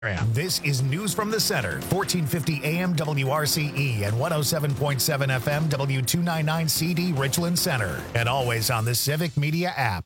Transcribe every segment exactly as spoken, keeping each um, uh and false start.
This is News from the Center, fourteen fifty A M W R C E and one oh seven point seven F M W two ninety-nine C D Richland Center, and always on the Civic Media app.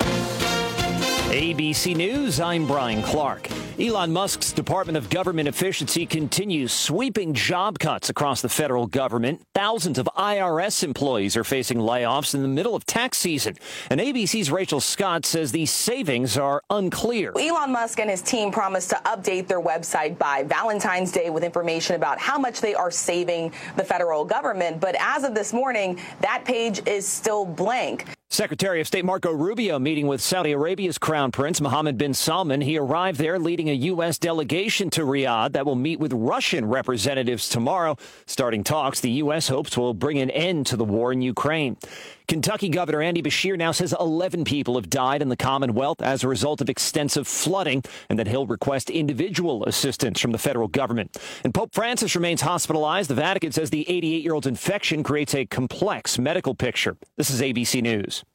A B C News, I'm Brian Clark. Elon Musk's Department of Government Efficiency continues sweeping job cuts across the federal government. Thousands of I R S employees are facing layoffs in the middle of tax season. And A B C's Rachel Scott says these savings are unclear. Elon Musk and his team promised to update their website by Valentine's Day with information about how much they are saving the federal government. But as of this morning, that page is still blank. Secretary of State Marco Rubio meeting with Saudi Arabia's Crown Prince Mohammed bin Salman. He arrived there leading a U S delegation to Riyadh that will meet with Russian representatives tomorrow. Starting talks, the U S hopes will bring an end to the war in Ukraine. Kentucky Governor Andy Beshear now says eleven people have died in the Commonwealth as a result of extensive flooding, and that he'll request individual assistance from the federal government. And Pope Francis remains hospitalized. The Vatican says the eighty-eight-year-old's infection creates a complex medical picture. This is A B C News.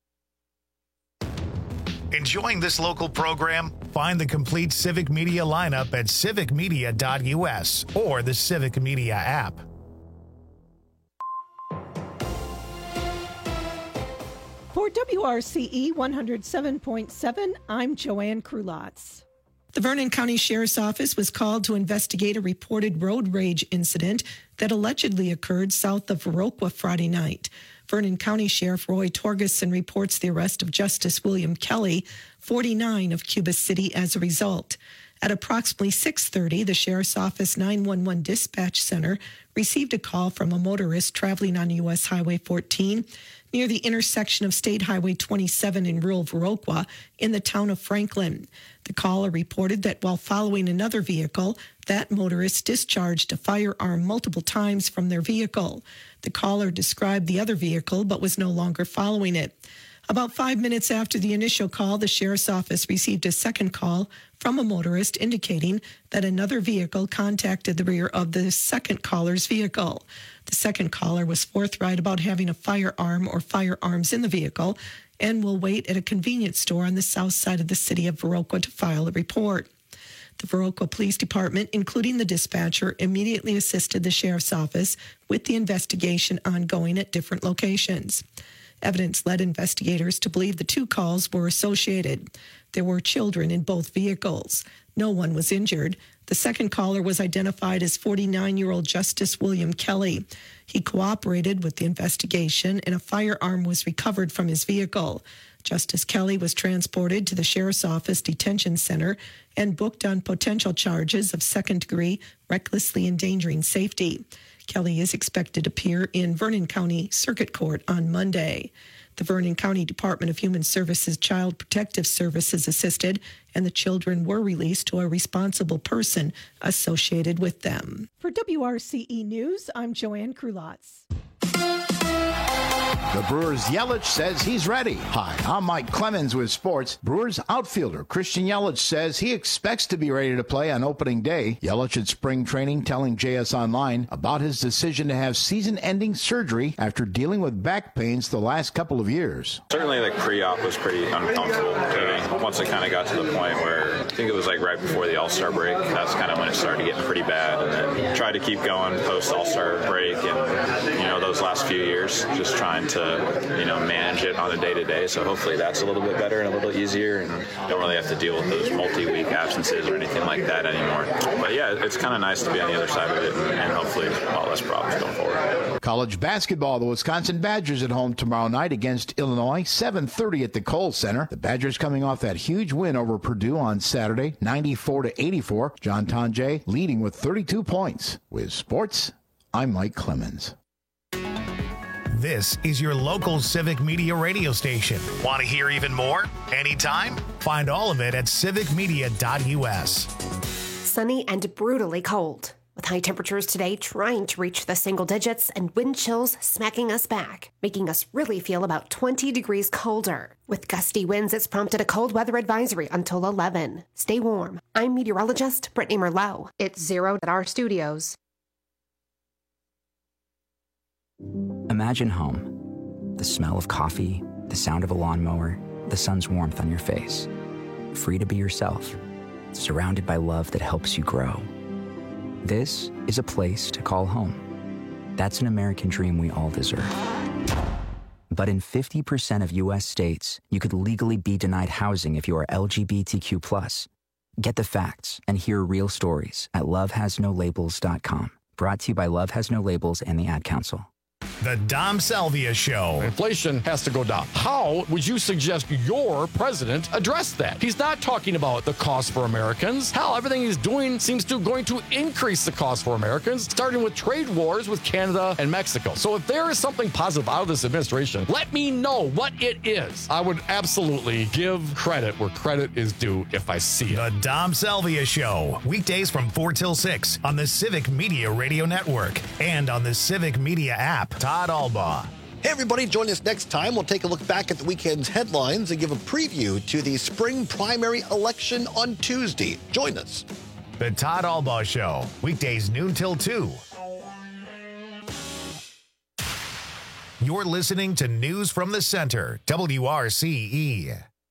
Enjoying this local program? Find the complete Civic Media lineup at civic media dot U S or the Civic Media app. For W R C E one oh seven point seven, I'm Joanne Krulotz. The Vernon County Sheriff's Office was called to investigate a reported road rage incident that allegedly occurred south of Viroqua Friday night. Vernon County Sheriff Roy Torgerson reports the arrest of Justice William Kelly, forty-nine, of Cuba City as a result. At approximately six thirty, the Sheriff's Office nine one one Dispatch Center received a call from a motorist traveling on U S Highway fourteen near the intersection of State Highway twenty-seven in rural Viroqua in the town of Franklin. The caller reported that while following another vehicle, that motorist discharged a firearm multiple times from their vehicle. The caller described the other vehicle but was no longer following it. About five minutes after the initial call, the Sheriff's Office received a second call from a motorist indicating that another vehicle contacted the rear of the second caller's vehicle. The second caller was forthright about having a firearm or firearms in the vehicle and will wait at a convenience store on the south side of the city of Viroqua to file a report. The Viroqua Police Department, including the dispatcher, immediately assisted the Sheriff's Office with the investigation ongoing at different locations. Evidence led investigators to believe the two calls were associated. There were children in both vehicles. No one was injured. The second caller was identified as forty-nine-year-old Justice William Kelly. He cooperated with the investigation, and a firearm was recovered from his vehicle. Justice Kelly was transported to the Sheriff's Office Detention Center and booked on potential charges of second-degree recklessly endangering safety. Kelly is expected to appear in Vernon County Circuit Court on Monday. The Vernon County Department of Human Services Child Protective Services assisted, and the children were released to a responsible person associated with them. For W R C E News, I'm Joanne Krulotz. The Brewers' Yelich says he's ready. Hi, I'm Mike Clemens with sports. Brewers outfielder Christian Yelich says he expects to be ready to play on opening day. Yelich at spring training telling J S Online about his decision to have season-ending surgery after dealing with back pains the last couple of years. Certainly the pre-op was pretty uncomfortable to me. Once it kind of got to the point where I think it was like right before the All-Star break, that's kind of when it started getting pretty bad. And then tried to keep going post-All-Star break and, you know, those last few years, just trying to you know, manage it on a day-to-day. So hopefully that's a little bit better and a little easier, and don't really have to deal with those multi-week absences or anything like that anymore. But yeah, it's kind of nice to be on the other side of it, and, and hopefully a lot less problems going forward. College basketball, the Wisconsin Badgers at home tomorrow night against Illinois, seven thirty at the Kohl Center. The Badgers coming off that huge win over Purdue on Saturday, ninety-four to eighty-four. John Tonje leading with thirty-two points. With sports, I'm Mike Clemens. This is your local Civic Media radio station. Want to hear even more? Anytime? Find all of it at civic media dot U S. Sunny and brutally cold, with high temperatures today trying to reach the single digits and wind chills smacking us back, making us really feel about twenty degrees colder. With gusty winds, it's prompted a cold weather advisory until eleven. Stay warm. I'm meteorologist Brittany Merlot. It's zero at our studios. Imagine home. The smell of coffee, the sound of a lawnmower, the sun's warmth on your face. Free to be yourself. surrounded by love that helps you grow. This is a place to call home. That's an American dream we all deserve. But in fifty percent of U S states, you could legally be denied housing if you are L G B T Q plus. Get the facts and hear real stories at love has no labels dot com. Brought to you by Love Has No Labels and the Ad Council. The Dom Salvia Show. Inflation has to go down. How would you suggest your president address that? He's not talking about the cost for Americans. Hell, everything he's doing seems to going to increase the cost for Americans, starting with trade wars with Canada and Mexico. So if there is something positive out of this administration, let me know what it is. I would absolutely give credit where credit is due if I see it. The Dom Salvia Show. Weekdays from four till six on the Civic Media Radio Network and on the Civic Media app. Todd Albaugh. Hey, everybody, join us next time. We'll take a look back at the weekend's headlines and give a preview to the spring primary election on Tuesday. Join us. The Todd Albaugh Show. Weekdays noon till two. You're listening to News from the Center, W R C E.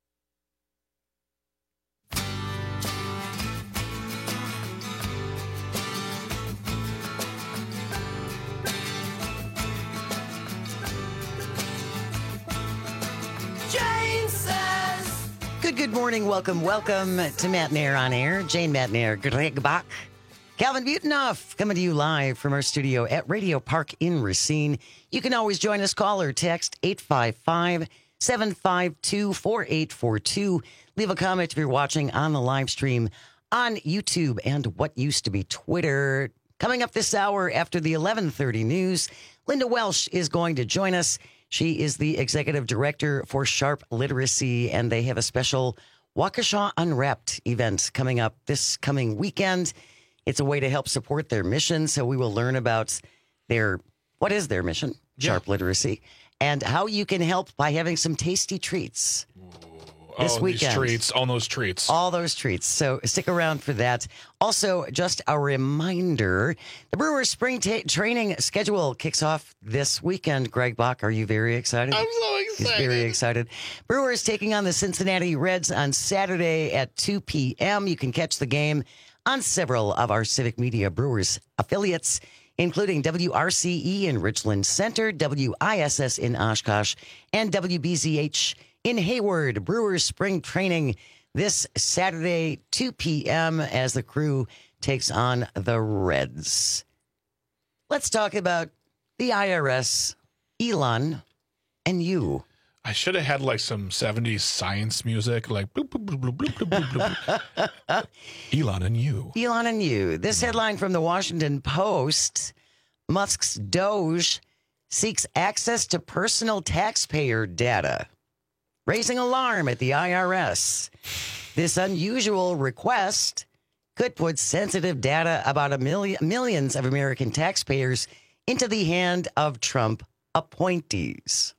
Good, good morning. Welcome, welcome to Matt Nair on Air. Jane Matt Nair, Greg Bach, Calvin Butenhoff coming to you live from our studio at Radio Park in Racine. You can always join us. Call or text eight five five, seven five two, four eight four two. Leave a comment if you're watching on the live stream on YouTube and what used to be Twitter. Coming up this hour after the eleven thirty news, Linda Welsh is going to join us. She is the executive director for Sharp Literacy, and they have a special Waukesha Unwrapped event coming up this coming weekend. It's a way to help support their mission, so we will learn about their, what is their mission, yeah. Sharp Literacy, and how you can help by having some tasty treats. This oh, weekend. These treats, all those treats. All those treats. So stick around for that. Also, just a reminder, the Brewers spring ta- training schedule kicks off this weekend. Greg Bach, are you very excited? I'm so excited. He's very excited. Brewers taking on the Cincinnati Reds on Saturday at two p.m. You can catch the game on several of our Civic Media Brewers affiliates, including W R C E in Richland Center, W I S S in Oshkosh, and W B Z H in Hayward. Brewers spring training this Saturday, two p.m. as the crew takes on the Reds. Let's talk about the I R S, Elon, and you. I should have had like some seventies science music, like bloop, bloop, bloop, bloop, bloop, bloop, bloop. Elon and you. Elon and you. This headline from the Washington Post, Musk's Doge seeks access to personal taxpayer data, raising alarm at the I R S. This unusual request could put sensitive data about a million, millions of American taxpayers into the hand of Trump appointees.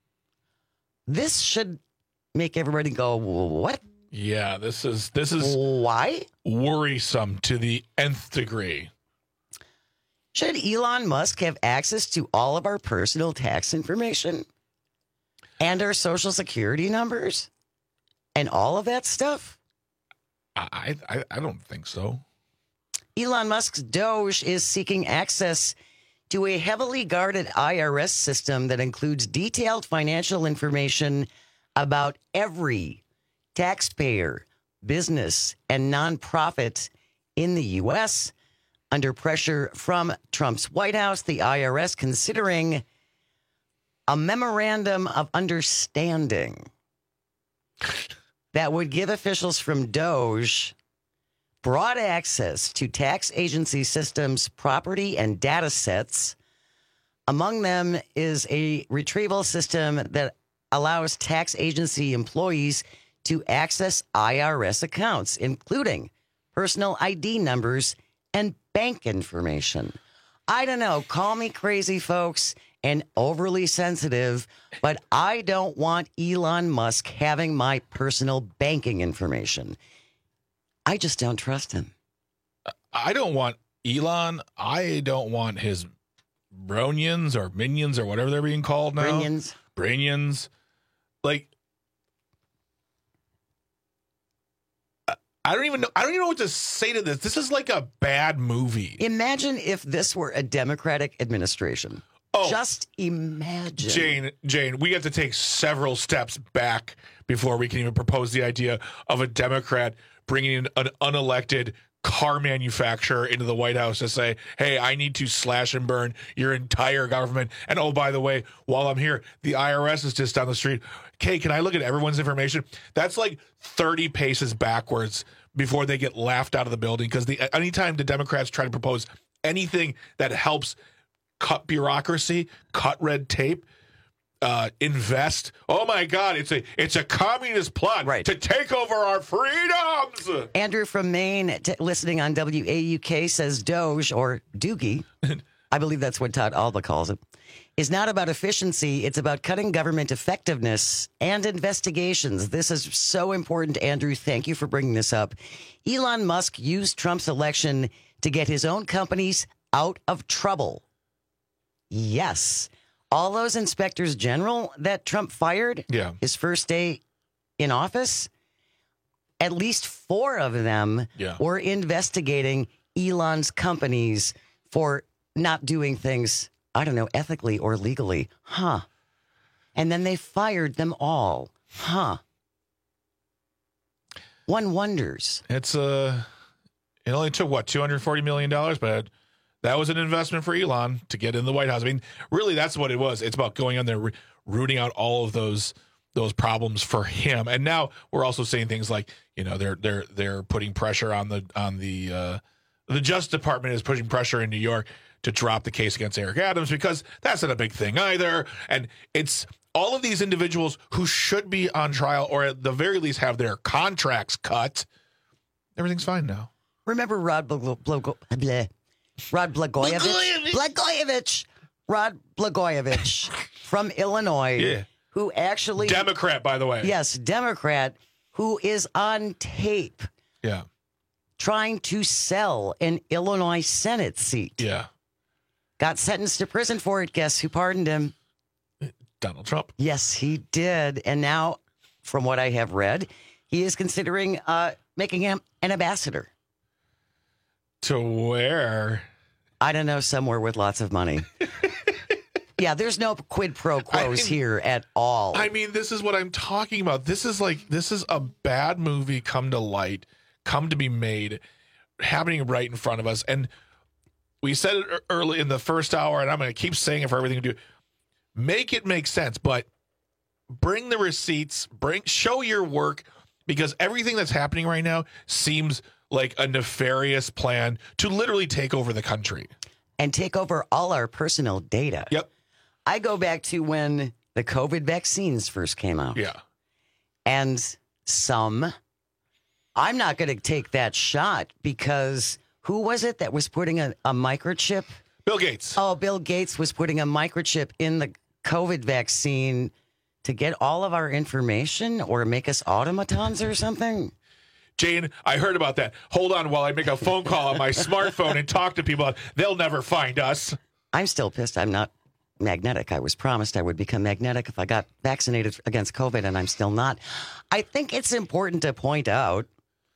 This should make everybody go, what? Yeah, this is this is why worrisome to the nth degree. Should Elon Musk have access to all of our personal tax information and our social security numbers and all of that stuff? I I, I don't think so. Elon Musk's Doge is seeking access to a heavily guarded I R S system that includes detailed financial information about every taxpayer, business, and nonprofit in the U S. Under pressure from Trump's White House, the I R S considering a memorandum of understanding that would give officials from Doge broad access to tax agency systems, property, and data sets. Among them is a retrieval system that allows tax agency employees to access I R S accounts, including personal I D numbers and bank information. I don't know, call me crazy, folks, and overly sensitive, but I don't want Elon Musk having my personal banking information. I just don't trust him. I don't want Elon. I don't want his bronians or minions or whatever they're being called now. Brainians. Brainians. Like, I don't even know. I don't even know what to say to this. This is like a bad movie. Imagine if this were a Democratic administration. Oh, just imagine. Jane, Jane, we have to take several steps back before we can even propose the idea of a Democrat bringing in an unelected car manufacturer into the White House to say, hey, I need to slash and burn your entire government. And oh, by the way, while I'm here, the I R S is just down the street. Okay, can I look at everyone's information? That's like thirty paces backwards before they get laughed out of the building, because the anytime the Democrats try to propose anything that helps cut bureaucracy, cut red tape, uh, invest. Oh my God, it's a it's a communist plot right. to take over our freedoms. Andrew from Maine, t- listening on W A U K, says Doge, or Doogie, I believe that's what Todd Alba calls it, is not about efficiency. It's about cutting government effectiveness and investigations. This is so important, Andrew. Thank you for bringing this up. Elon Musk used Trump's election to get his own companies out of trouble. Yes. All those inspectors general that Trump fired yeah. his first day in office, at least four of them yeah. were investigating Elon's companies for not doing things, I don't know, ethically or legally. Huh. And then they fired them all. Huh. One wonders. It's uh, it only took, what, two hundred forty million dollars, but that was an investment for Elon to get in the White House. I mean, really, that's what it was. It's about going on there, re- rooting out all of those those problems for him. And now we're also saying things like, you know, they're they're they're putting pressure on the on the uh, the Justice Department is pushing pressure in New York to drop the case against Eric Adams, because that's not a big thing either. And it's all of these individuals who should be on trial, or at the very least have their contracts cut. Everything's fine now. Remember Rod Bl- Bl- Bl- Rod Blagojevich? Blagojevich. Blagojevich. Rod Blagojevich from Illinois, yeah. who actually... Democrat, by the way. Yes, Democrat, who is on tape yeah. trying to sell an Illinois Senate seat. Yeah. Got sentenced to prison for it. Guess who pardoned him? Donald Trump. Yes, he did. And now, from what I have read, he is considering uh, making him an ambassador. To where? I don't know, somewhere with lots of money. Yeah, there's no quid pro quos I mean, here at all. I mean, this is what I'm talking about. This is like, this is a bad movie come to light, come to be made, happening right in front of us. And we said it early in the first hour, and I'm going to keep saying it for everything we do. Make it make sense, but bring the receipts, bring show your work, because everything that's happening right now seems like a nefarious plan to literally take over the country. And take over all our personal data. Yep. I go back to when the COVID vaccines first came out. Yeah. And some, I'm not going to take that shot, because who was it that was putting a, a microchip? Bill Gates. Oh, Bill Gates was putting a microchip in the COVID vaccine to get all of our information or make us automatons or something. Jane, I heard about that. Hold on while I make a phone call on my smartphone and talk to people. They'll never find us. I'm still pissed I'm not magnetic. I was promised I would become magnetic if I got vaccinated against COVID, and I'm still not. I think it's important to point out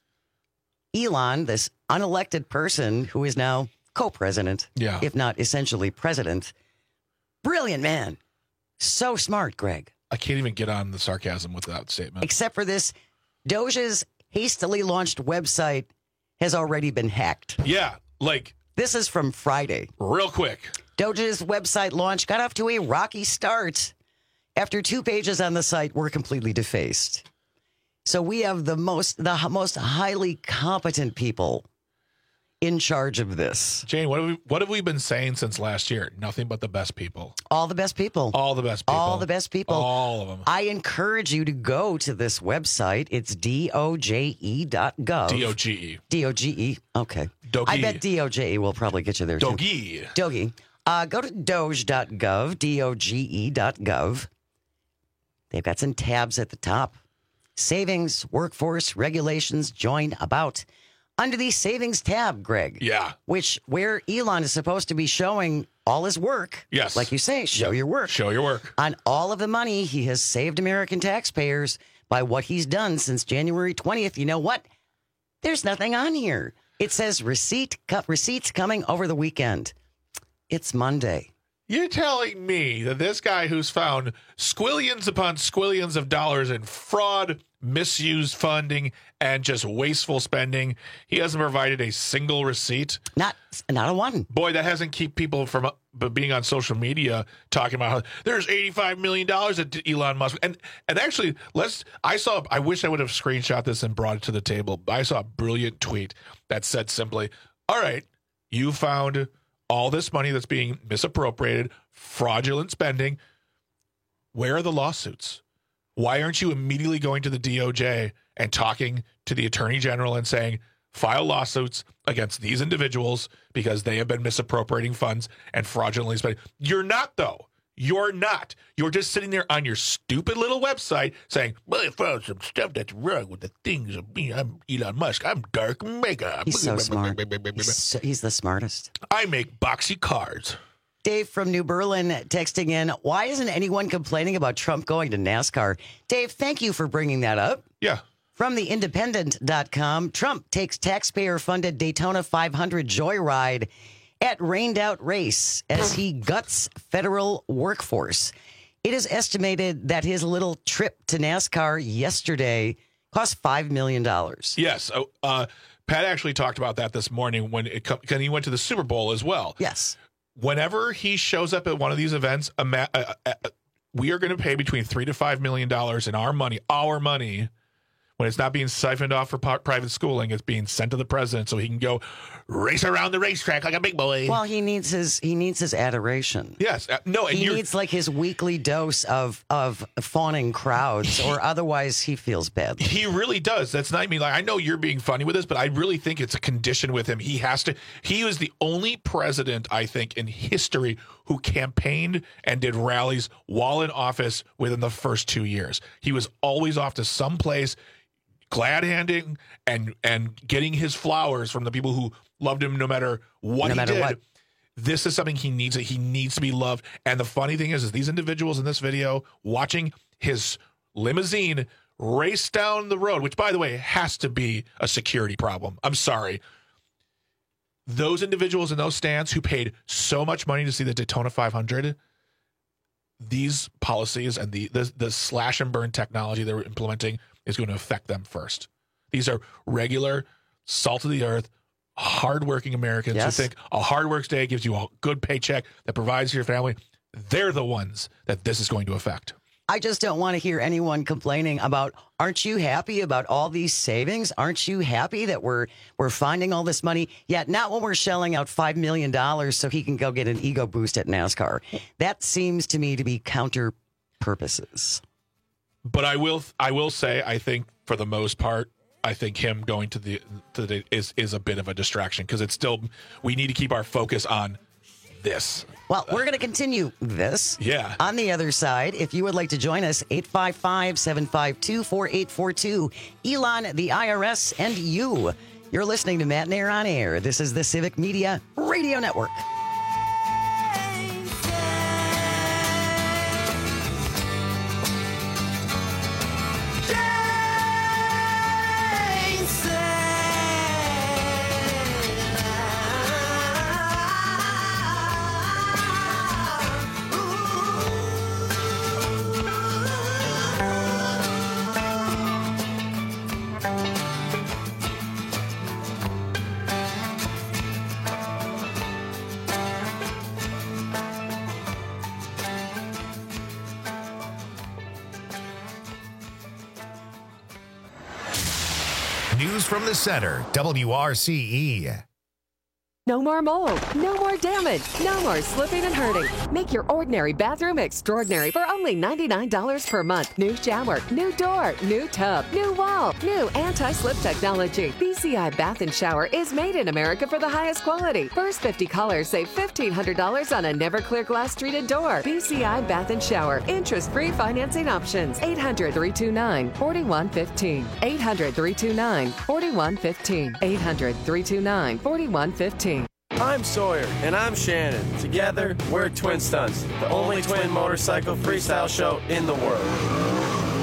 Elon, this unelected person who is now co-president, yeah. if not essentially president, brilliant man. So smart, Greg. I can't even get on the sarcasm with that statement. Except for this, Doge's hastily launched website has already been hacked. Yeah, like... This is from Friday. Real quick. Doge's website launch got off to a rocky start after two pages on the site were completely defaced. So we have the most the most highly competent people in charge of this. Jane, what have we what have we been saying since last year? Nothing but the best people. All the best people. All the best people. All the best people. All of them. I encourage you to go to this website. It's D O J E dot gov. D O G E. D O G E. Okay. Doge. I bet D O J E will probably get you there, too. Doge. Doge. Uh, go to doge dot gov, D O G E dot gov. They've got some tabs at the top. Savings, workforce, regulations, join, about. Under the savings tab, Greg. Yeah. Which, where Elon is supposed to be showing all his work. Yes. Like you say, show yep. your work. Show your work. On all of the money he has saved American taxpayers by what he's done since January twentieth. You know what? There's nothing on here. It says receipt co- receipts coming over the weekend. It's Monday. You're telling me that this guy who's found squillions upon squillions of dollars in fraud, misused funding, and just wasteful spending, he hasn't provided a single receipt? Not not a one. Boy, that hasn't kept people from uh, being on social media talking about how there's eighty-five million dollars at Elon Musk. And and actually, let's. I saw, I wish I would have screenshot this and brought it to the table. I saw a brilliant tweet that said simply, all right, you found all this money that's being misappropriated, fraudulent spending. Where are the lawsuits? Why aren't you immediately going to the D O J and talking to the Attorney General and saying, file lawsuits against these individuals because they have been misappropriating funds and fraudulently spending? You're not, though. You're not. You're just sitting there on your stupid little website saying, well, I found some stuff that's wrong with the things of me. I'm Elon Musk. I'm dark mega. He's so smart. He's, so, he's the smartest. I make boxy cards. Dave from New Berlin texting in, why isn't anyone complaining about Trump going to NASCAR? Dave, thank you for bringing that up. Yeah. From the independent dot com, Trump takes taxpayer-funded Daytona five hundred joyride at rained-out race as he guts federal workforce. It is estimated that his little trip to NASCAR yesterday cost five million dollars. Yes. Uh, Pat actually talked about that this morning when it co- when he went to the Super Bowl as well. Yes. Whenever he shows up at one of these events, uh, uh, uh, we are going to pay between three to five million dollars in our money, our money, when it's not being siphoned off for po- private schooling. It's being sent to the president so he can go race around the racetrack like a big boy. Well, he needs his he needs his adoration. Yes, uh, no, and he you're, needs like his weekly dose of of fawning crowds, or otherwise he feels bad. He really does. That's not me. Like, I know you're being funny with this, but I really think it's a condition with him. He has to. He was the only president, I think, in history who campaigned and did rallies while in office within the first two years. He was always off to some place, glad handing and and getting his flowers from the people who loved him no matter what no he matter did. What. This is something he needs. He needs to be loved. And the funny thing is, is these individuals in this video watching his limousine race down the road, which, by the way, has to be a security problem. I'm sorry. Those individuals in those stands who paid so much money to see the Daytona five hundred, these policies and the, the, the slash and burn technology they're implementing is going to affect them first. These are regular, salt of the earth, hardworking Americans yes. who think a hard work day gives you a good paycheck that provides for your family. They're the ones that this is going to affect. I just don't want to hear anyone complaining about, aren't you happy about all these savings? Aren't you happy that we're we're finding all this money? Yet not when we're shelling out five million dollars so he can go get an ego boost at NASCAR. That seems to me to be counter purposes. But I will I will say, I think for the most part, I think him going to the to the is is a bit of a distraction because it's still, we need to keep our focus on this. Well, we're going to continue this. Yeah. On the other side, if you would like to join us, eight five five, seven five two, four eight four two. Elon, the I R S, and you. You're listening to Matt and Air on Air. This is the Civic Media Radio Network. News from the center, W R C E. No more mold, no more damage, no more slipping and hurting. Make your ordinary bathroom extraordinary for only ninety-nine dollars per month. New shower, new door, new tub, new wall, new anti-slip technology. B C I Bath and Shower is made in America for the highest quality. First fifty callers save fifteen hundred dollars on a never clear glass treated door. B C I Bath and Shower. Interest-free financing options. eight hundred, three two nine, four one one five. eight hundred, three two nine, four one one five. eight hundred, three two nine, four one one five. I'm Sawyer, and I'm Shannon. Together, we're Twin Stunts, the only twin motorcycle freestyle show in the world. We're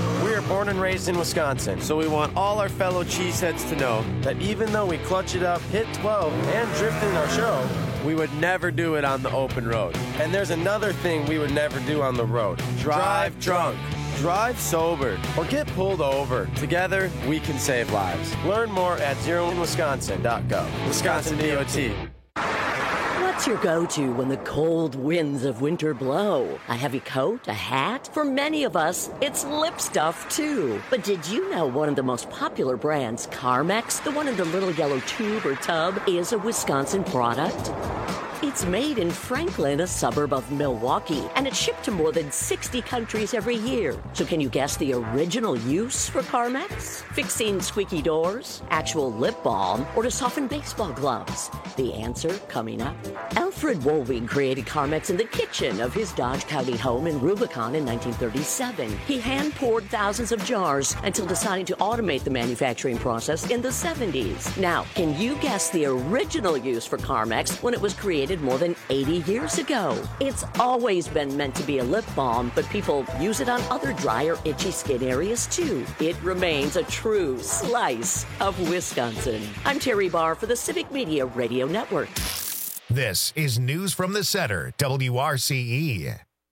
born and raised in Wisconsin, so we want all our fellow cheeseheads to know that even though we clutch it up, hit twelve, and drift in our show, we would never do it on the open road. And there's another thing we would never do on the road. Drive drunk. Drive sober or get pulled over. Together, we can save lives. Learn more at zero in wisconsin dot gov. Wisconsin D O T. What's your go-to when the cold winds of winter blow? A heavy coat? A hat? For many of us, it's lip stuff, too. But did you know one of the most popular brands, Carmex, the one in the little yellow tube or tub, is a Wisconsin product? It's made in Franklin, a suburb of Milwaukee, and it's shipped to more than sixty countries every year. So can you guess the original use for Carmex? Fixing squeaky doors, actual lip balm, or to soften baseball gloves? The answer coming up. Alfred Woolwing created Carmex in the kitchen of his Dodge County home in Rubicon in nineteen thirty-seven. He hand-poured thousands of jars until deciding to automate the manufacturing process in the seventies. Now, can you guess the original use for Carmex when it was created more than eighty years ago? It's always been meant to be a lip balm, but people use it on other dry or itchy skin areas too. It remains a true slice of Wisconsin. I'm Terry Barr for the Civic Media Radio Network. This is News from the Center, W R C E.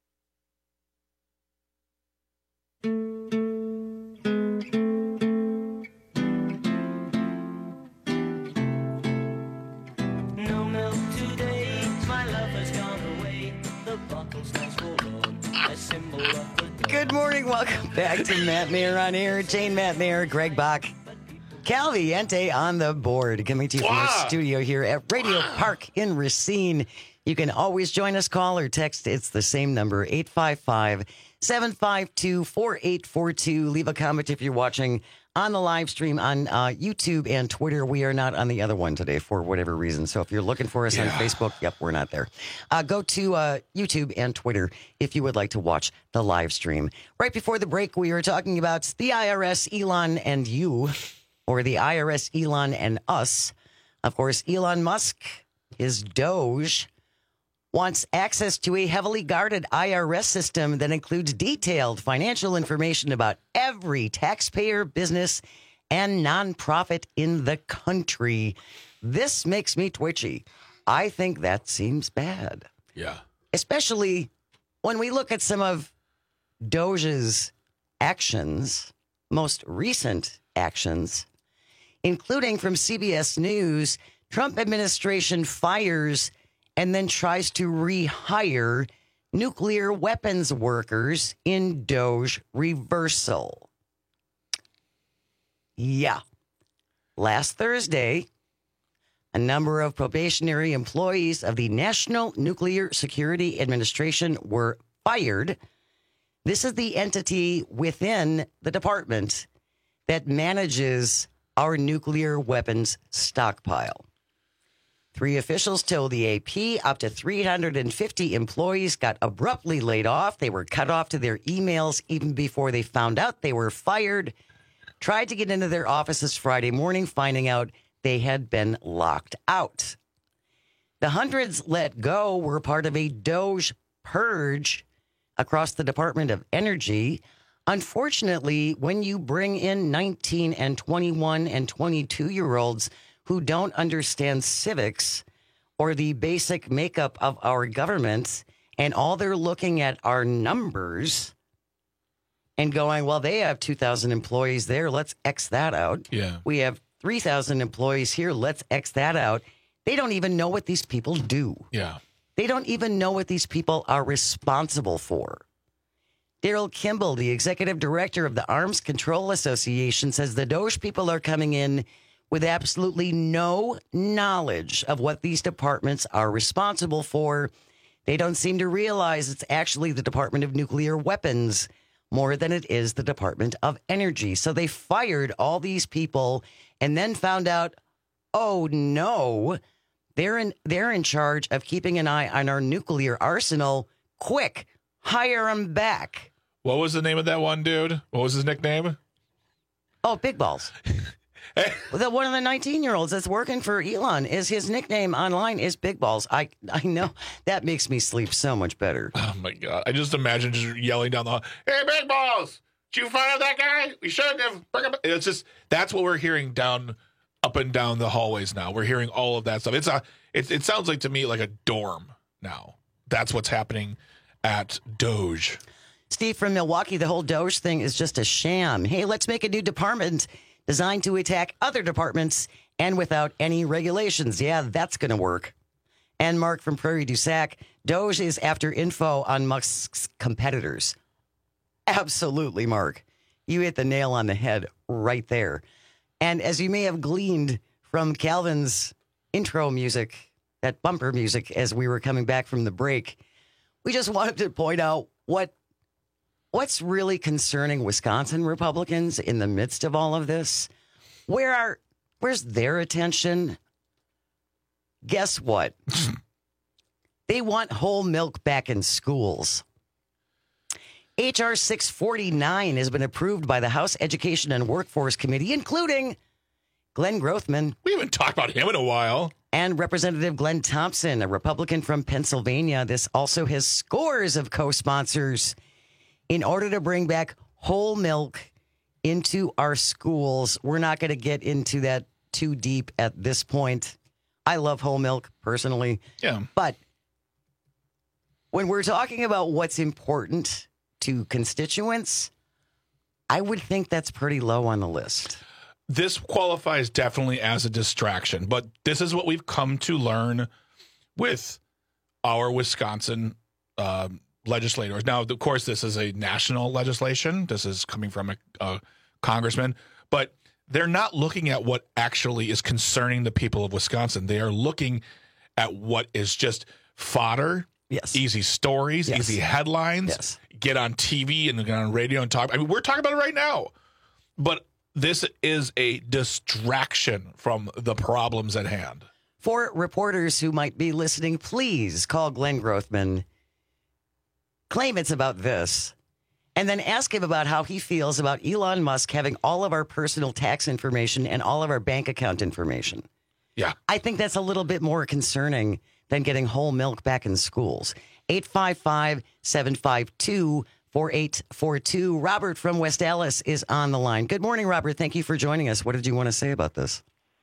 Good morning. Welcome back to Matt Mayer on air. Jane Matt Mayer, Greg Bach, Calviente on the board. Coming to you from our studio here at Radio Park in Racine. You can always join us, call or text. It's the same number, eight five five, seven five two, four eight four two. Leave a comment if you're watching on the live stream on uh, YouTube and Twitter. We are not on the other one today for whatever reason. So if you're looking for us yeah. on Facebook, yep, we're not there. Uh, go to uh, YouTube and Twitter if you would like to watch the live stream. Right before the break, we were talking about the I R S, Elon and you, or the I R S, Elon and us. Of course, Elon Musk, his Doge, wants access to a heavily guarded I R S system that includes detailed financial information about every taxpayer, business, and nonprofit in the country. This makes me twitchy. I think that seems bad. Yeah. Especially when we look at some of Doge's actions, most recent actions, including from C B S News, Trump administration fires and then tries to rehire nuclear weapons workers in Doge reversal. Yeah. Last Thursday, a number of probationary employees of the National Nuclear Security Administration were fired. This is the entity within the department that manages our nuclear weapons stockpile. Three officials told the A P up to three hundred fifty employees got abruptly laid off. They were cut off to their emails even before they found out they were fired. Tried to get into their offices Friday morning, finding out they had been locked out. The hundreds let go were part of a Doge purge across the Department of Energy. Unfortunately, when you bring in nineteen and twenty-one and twenty-two year olds who don't understand civics or the basic makeup of our government, and all they're looking at are numbers and going, well, they have two thousand employees there. Let's X that out. Yeah. We have three thousand employees here. Let's X that out. They don't even know what these people do. Yeah. They don't even know what these people are responsible for. Daryl Kimball, the executive director of the Arms Control Association, says the Doge people are coming in with absolutely no knowledge of what these departments are responsible for. They don't seem to realize it's actually the Department of Nuclear Weapons more than it is the Department of Energy. So they fired all these people and then found out, oh, no, they're in, they're in charge of keeping an eye on our nuclear arsenal. Quick, hire them back. What was the name of that one dude? What was his nickname? Oh, Big Balls. The, one of the nineteen-year-olds that's working for Elon, is his nickname online is Big Balls. I I know that makes me sleep so much better. Oh my God! I just imagine just yelling down the hall, "Hey, Big Balls, Did you find out that guy? We should have. It's just, that's what we're hearing down, up and down the hallways now. We're hearing all of that stuff. It's a, it, it sounds like to me like a dorm now. That's what's happening at Doge. Steve from Milwaukee, the whole Doge thing is just a sham. Hey, let's make a new department designed to attack other departments and without any regulations. Yeah, that's going to work. And Mark from Prairie du Sac, Doge is after info on Musk's competitors. Absolutely, Mark. You hit the nail on the head right there. And as you may have gleaned from Calvin's intro music, that bumper music, as we were coming back from the break, we just wanted to point out what what's really concerning Wisconsin Republicans in the midst of all of this. Where are where's their attention? Guess what? They want whole milk back in schools. H R six forty-nine has been approved by the House Education and Workforce Committee, including Glenn Grothman. We haven't talked about him in a while. And Representative Glenn Thompson, a Republican from Pennsylvania. This also has scores of co-sponsors in order to bring back whole milk into our schools. We're not going to get into that too deep at this point. I love whole milk personally. Yeah. But when we're talking about what's important to constituents, I would think that's pretty low on the list. This qualifies definitely as a distraction, but this is what we've come to learn with our Wisconsin uh, legislators. Now, of course, this is a national legislation. This is coming from a, a congressman, but they're not looking at what actually is concerning the people of Wisconsin. They are looking at what is just fodder, yes, easy stories, yes, easy headlines, yes, get on T V and get on radio and talk. I mean, we're talking about it right now, but this is a distraction from the problems at hand. For reporters who might be listening, please call Glenn Grothman, claim it's about this, and then ask him about how he feels about Elon Musk having all of our personal tax information and all of our bank account information. Yeah. I think that's a little bit more concerning than getting whole milk back in schools. eight five five, seven five two, four eight four two. Robert from West Allis is on the line. Good morning, Robert. Thank you for joining us. What did you want to say about this?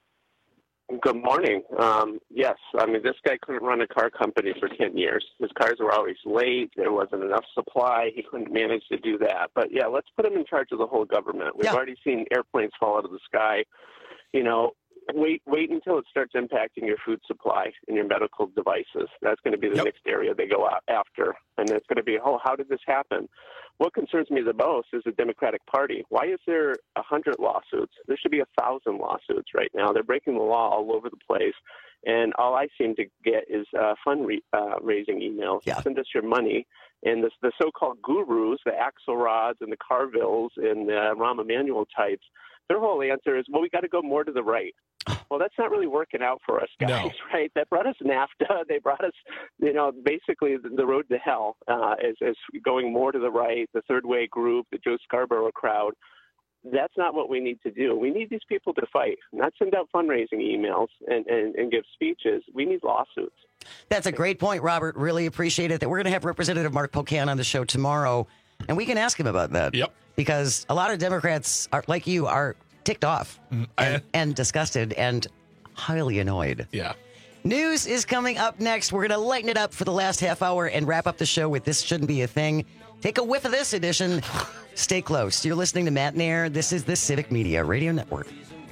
Good morning. Um, yes, I mean, this guy couldn't run a car company for ten years. His cars were always late. There wasn't enough supply. He couldn't manage to do that. But, yeah, let's put him in charge of the whole government. We've yeah. already seen airplanes fall out of the sky. You know, wait wait until it starts impacting your food supply and your medical devices. That's going to be the yep. next area they go out after. And it's going to be, oh, how did this happen? What concerns me the most is the Democratic Party. Why is there a hundred lawsuits? There should be a thousand lawsuits right now. They're breaking the law all over the place. And all I seem to get is uh, fund re- uh, raising emails. Yeah. Send us your money. And this, the so-called gurus, the Axelrods and the Carvilles and the Rahm Emanuel types, their whole answer is, well, we got to go more to the right. Well, that's not really working out for us, guys, no. right? That brought us NAFTA. They brought us, you know, basically the, the road to hell uh, is, is going more to the right, the third way group, the Joe Scarborough crowd. That's not what we need to do. We need these people to fight, not send out fundraising emails and, and, and give speeches. We need lawsuits. That's a great point, Robert. Really appreciate it. That we're going to have Representative Mark Pocan on the show tomorrow, and we can ask him about that. Yep. Because a lot of Democrats, are like you, are ticked off mm, and, and disgusted and highly annoyed. Yeah. News is coming up next. We're going to lighten it up for the last half hour and wrap up the show with This Shouldn't Be a Thing. Take a whiff of this edition. Stay close. You're listening to Matt and Air. This is the Civic Media Radio Network.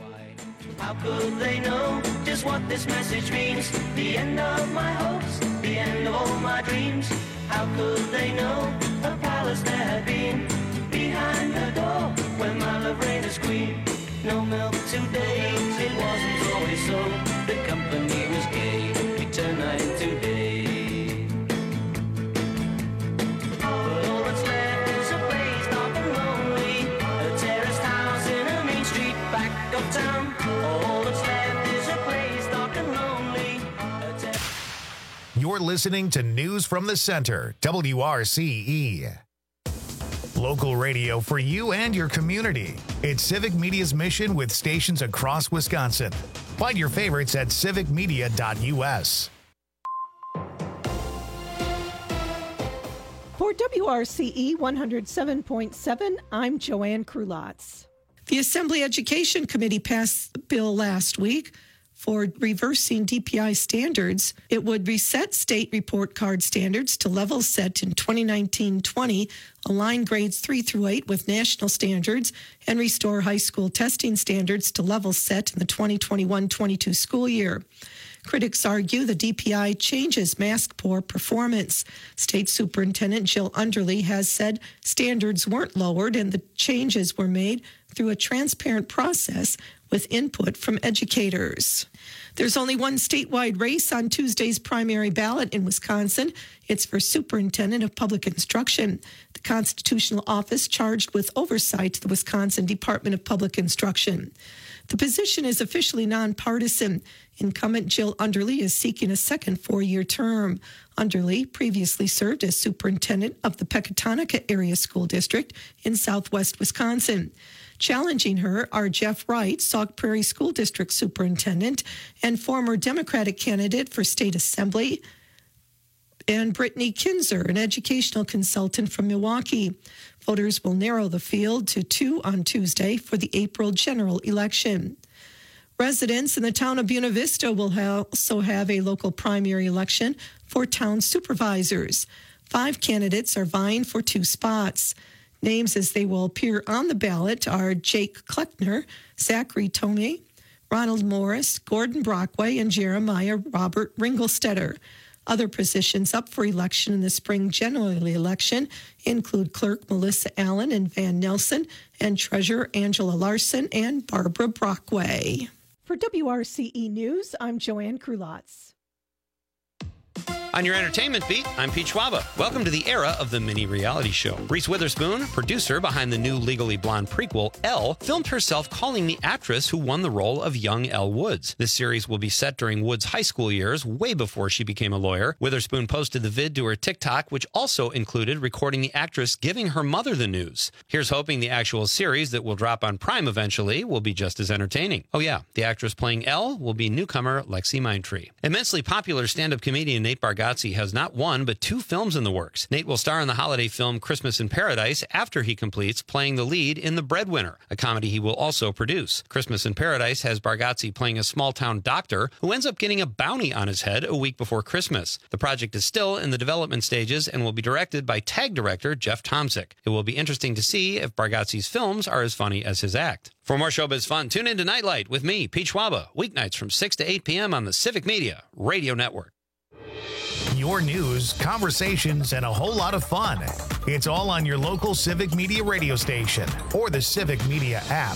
How could they know just what this message means? The end of my hopes, the end of all my dreams. How could they know a palace there had been behind the door where my love reigned as queen? No milk today, it wasn't always so. The company was gay, we turned night into day. But all that's left is a place dark and lonely, a terraced house in a main street back of town. All that's left is a place dark and lonely. Ter- You're listening to News from the Center, W R C E. Local radio for you and your community. It's Civic Media's mission with stations across Wisconsin. Find your favorites at civic media dot u s. For W R C E one oh seven point seven, I'm Joanne Krulotz. The Assembly Education Committee passed the bill last week for reversing D P I standards. It would reset state report card standards to levels set in twenty nineteen twenty, align grades three through eight with national standards, and restore high school testing standards to levels set in the twenty twenty-one twenty-two school year. Critics argue the D P I changes mask poor performance. State Superintendent Jill Underly has said standards weren't lowered and the changes were made through a transparent process with input from educators. There's only one statewide race on Tuesday's primary ballot in Wisconsin. It's for Superintendent of Public Instruction. The constitutional office charged with oversight to the Wisconsin Department of Public Instruction. The position is officially nonpartisan. Incumbent Jill Underly is seeking a second four-year term. Underly previously served as superintendent of the Pecatonica Area School District in southwest Wisconsin. Challenging her are Jeff Wright, Sauk Prairie School District Superintendent, and former Democratic candidate for State Assembly, and Brittany Kinzer, an educational consultant from Milwaukee. Voters will narrow the field to two on Tuesday for the April general election. Residents in the town of Buena Vista will also have a local primary election for town supervisors. Five candidates are vying for two spots. Names as they will appear on the ballot are Jake Kleckner, Zachary Toney, Ronald Morris, Gordon Brockway, and Jeremiah Robert Ringelstetter. Other positions up for election in the spring general election include Clerk Melissa Allen and Van Nelson, and Treasurer Angela Larson and Barbara Brockway. For W R C E News, I'm Joanne Krulotz. On your entertainment beat, I'm Pete Schwaba. Welcome to the era of the mini reality show. Reese Witherspoon, producer behind the new Legally Blonde prequel, Elle, filmed herself calling the actress who won the role of young Elle Woods. This series will be set during Woods' high school years, way before she became a lawyer. Witherspoon posted the vid to her TikTok, which also included recording the actress giving her mother the news. Here's hoping the actual series that will drop on Prime eventually will be just as entertaining. Oh yeah, the actress playing Elle will be newcomer Lexi Mindtree. Immensely popular stand-up comedian Nate Bargatze has not one, but two films in the works. Nate will star in the holiday film Christmas in Paradise after he completes playing the lead in The Breadwinner, a comedy he will also produce. Christmas in Paradise has Bargatze playing a small-town doctor who ends up getting a bounty on his head a week before Christmas. The project is still in the development stages and will be directed by TAG director Jeff Tomsic. It will be interesting to see if Bargatze's films are as funny as his act. For more showbiz fun, tune in to Nightlight with me, Pete Schwaba, weeknights from six to eight p.m. on the Civic Media Radio Network. Your news, conversations, and a whole lot of fun. It's all on your local Civic Media radio station or the Civic Media app.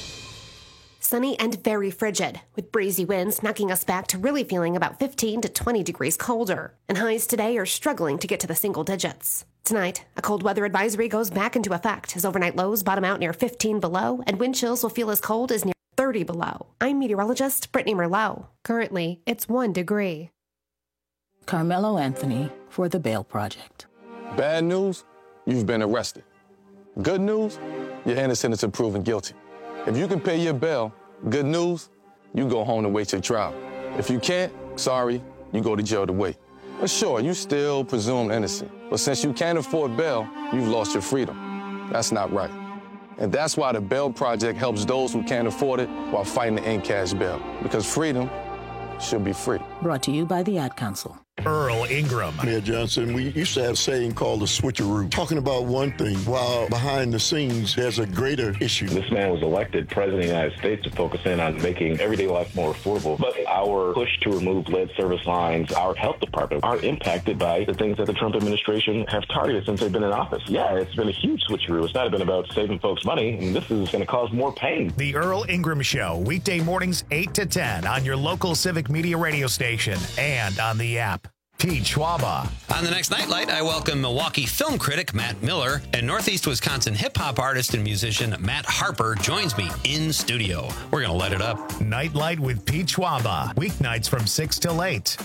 Sunny and very frigid, with breezy winds knocking us back to really feeling about fifteen to twenty degrees colder. And highs today are struggling to get to the single digits. Tonight, a cold weather advisory goes back into effect as overnight lows bottom out near fifteen below, and wind chills will feel as cold as near thirty below. I'm meteorologist Brittany Merlot. Currently, it's one degree. Carmelo Anthony for the Bail Project. Bad news, you've been arrested. Good news, you're innocent until proven guilty. If you can pay your bail, good news, you go home to wait your trial. If you can't, sorry, you go to jail to wait. But sure, you still presumed innocent. But since you can't afford bail, you've lost your freedom. That's not right. And that's why the Bail Project helps those who can't afford it while fighting to end cash bail. Because freedom should be free. Brought to you by the Ad Council. Earl Ingram. Mayor Johnson, we used to have a saying called the switcheroo, talking about one thing while behind the scenes there's a greater issue. This man was elected president of the United States to focus in on making everyday life more affordable. But our push to remove lead service lines, our health department, aren't impacted by the things that the Trump administration have targeted since they've been in office. Yeah, it's been a huge switcheroo. It's not been about saving folks money, and this is going to cause more pain. The Earl Ingram Show, weekday mornings eight to ten on your local Civic Media radio station and on the app. Pete Schwaba. On the next Nightlight, I welcome Milwaukee film critic Matt Miller, and Northeast Wisconsin hip-hop artist and musician Matt Harper joins me in studio. We're going to let it up. Nightlight with Pete Schwaba, weeknights from six till eight.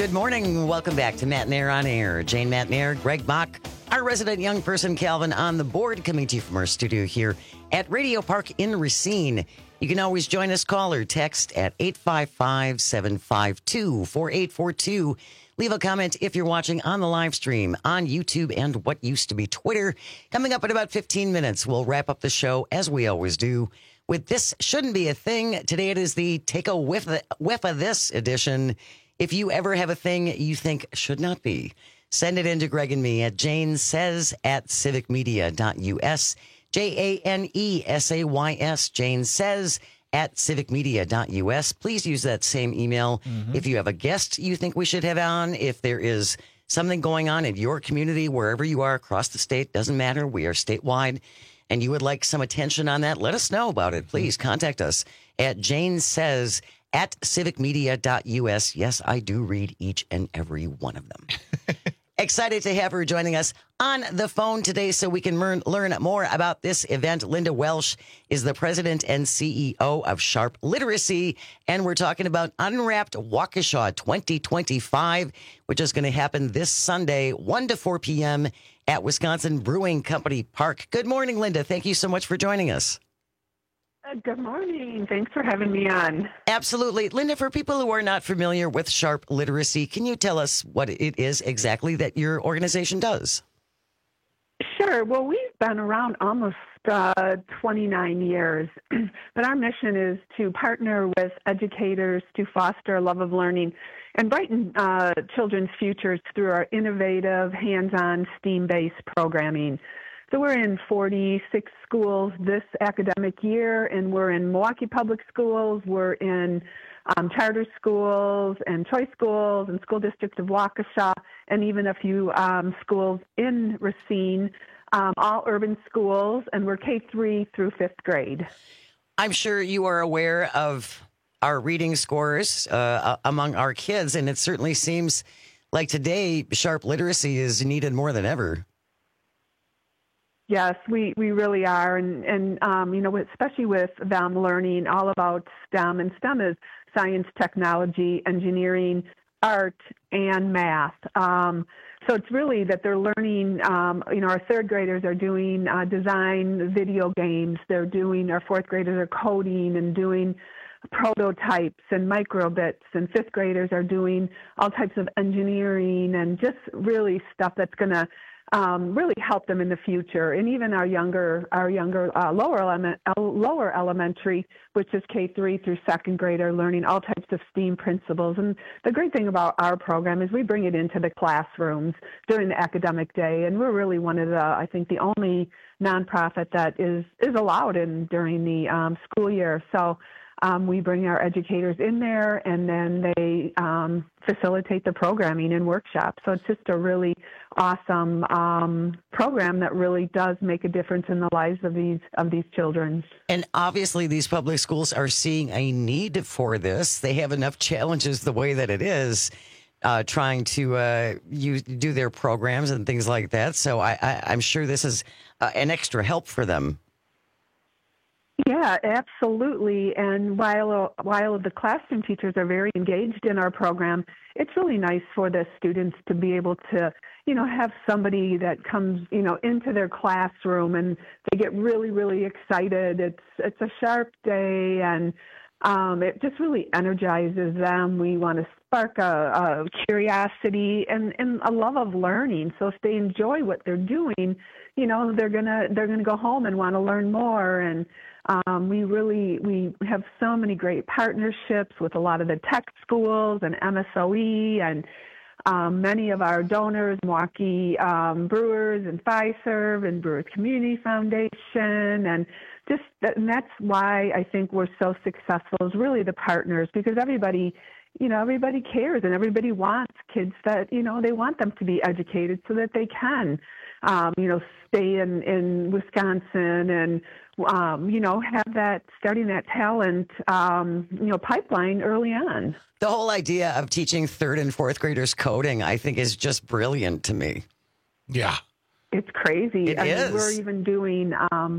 Good morning. Welcome back to Matt and Air on Air. Jane, Matt and Air, Greg Bach, our resident young person, Calvin, on the board, coming to you from our studio here at Radio Park in Racine. You can always join us, call or text at eight five five, seven five two, four eight four two. Leave a comment if you're watching on the live stream on YouTube and what used to be Twitter. Coming up in about fifteen minutes, we'll wrap up the show, as we always do, with This Shouldn't Be a Thing. Today it is the Take a Whiff, whiff of This edition. If you ever have a thing you think should not be, send it in to Greg and me at Jane Says at civic media dot U S. J A N E S A Y S, Jane Says at civic media dot U S. Please use that same email. Mm-hmm. If you have a guest you think we should have on, if there is something going on in your community, wherever you are across the state, doesn't matter. We are statewide. And you would like some attention on that, let us know about it. Please contact us at Jane Says at civic media dot U S. Yes, I do read each and every one of them. Excited to have her joining us on the phone today so we can learn, learn more about this event. Linda Welsh is the president and C E O of Sharp Literacy, and we're talking about Unwrapped Waukesha twenty twenty-five, which is going to happen this Sunday, one to four p.m. at Wisconsin Brewing Company Park. Good morning, Linda. Thank you so much for joining us. Uh, good morning. Thanks for having me on. Absolutely. Linda, for people who are not familiar with Sharp Literacy, can you tell us what it is exactly that your organization does? Sure. Well, we've been around almost uh, twenty-nine years, but our mission is to partner with educators to foster a love of learning and brighten uh, children's futures through our innovative, hands-on, STEAM-based programming. So we're in forty-six schools this academic year, and we're in Milwaukee Public Schools, we're in um, charter schools and choice schools and school district of Waukesha, and even a few um, schools in Racine, um, all urban schools, and we're K three through fifth grade. I'm sure you are aware of our reading scores uh, among our kids, and it certainly seems like today Sharp Literacy is needed more than ever. Yes, we, we really are. And, and um, you know, especially with them learning all about STEM, and STEM is science, technology, engineering, art, and math. Um, so it's really that they're learning, um, you know, our third graders are doing uh, design video games. They're doing, our fourth graders are coding and doing prototypes and microbits, and fifth graders are doing all types of engineering and just really stuff that's going to Um, really help them in the future. And even our younger, our younger uh, lower element, lower elementary, which is K three through second grade, are learning all types of STEAM principles. And the great thing about our program is we bring it into the classrooms during the academic day, and we're really one of the, I think, the only nonprofit that is is allowed in during the um, school year. So um, we bring our educators in there, and then they um, facilitate the programming and workshops. So it's just a really awesome um, program that really does make a difference in the lives of these of these children. And obviously these public schools are seeing a need for this. They have enough challenges the way that it is, uh, trying to uh, use, do their programs and things like that. So I, I, I'm sure this is uh, an extra help for them. Yeah, absolutely. And while while the classroom teachers are very engaged in our program, it's really nice for the students to be able to, you know, have somebody that comes, you know, into their classroom and they get really, really excited. It's it's a sharp day, and um, it just really energizes them. We want to spark a, a curiosity and, and a love of learning. So if they enjoy what they're doing, you know, they're gonna they're gonna go home and want to learn more. And Um, we really, we have so many great partnerships with a lot of the tech schools and M S O E, and um, many of our donors, Milwaukee um, Brewers and Fiserv and Brewers Community Foundation. And just, that, and that's why I think we're so successful, is really the partners, because everybody, you know, everybody cares, and everybody wants kids that, you know, they want them to be educated so that they can, um, you know, stay in, in Wisconsin and, um, you know, have that, starting that talent, um, you know, pipeline early on. The whole idea of teaching third and fourth graders coding, I think, is just brilliant to me. Yeah. It's crazy. It I is. mean, we're even doing, um,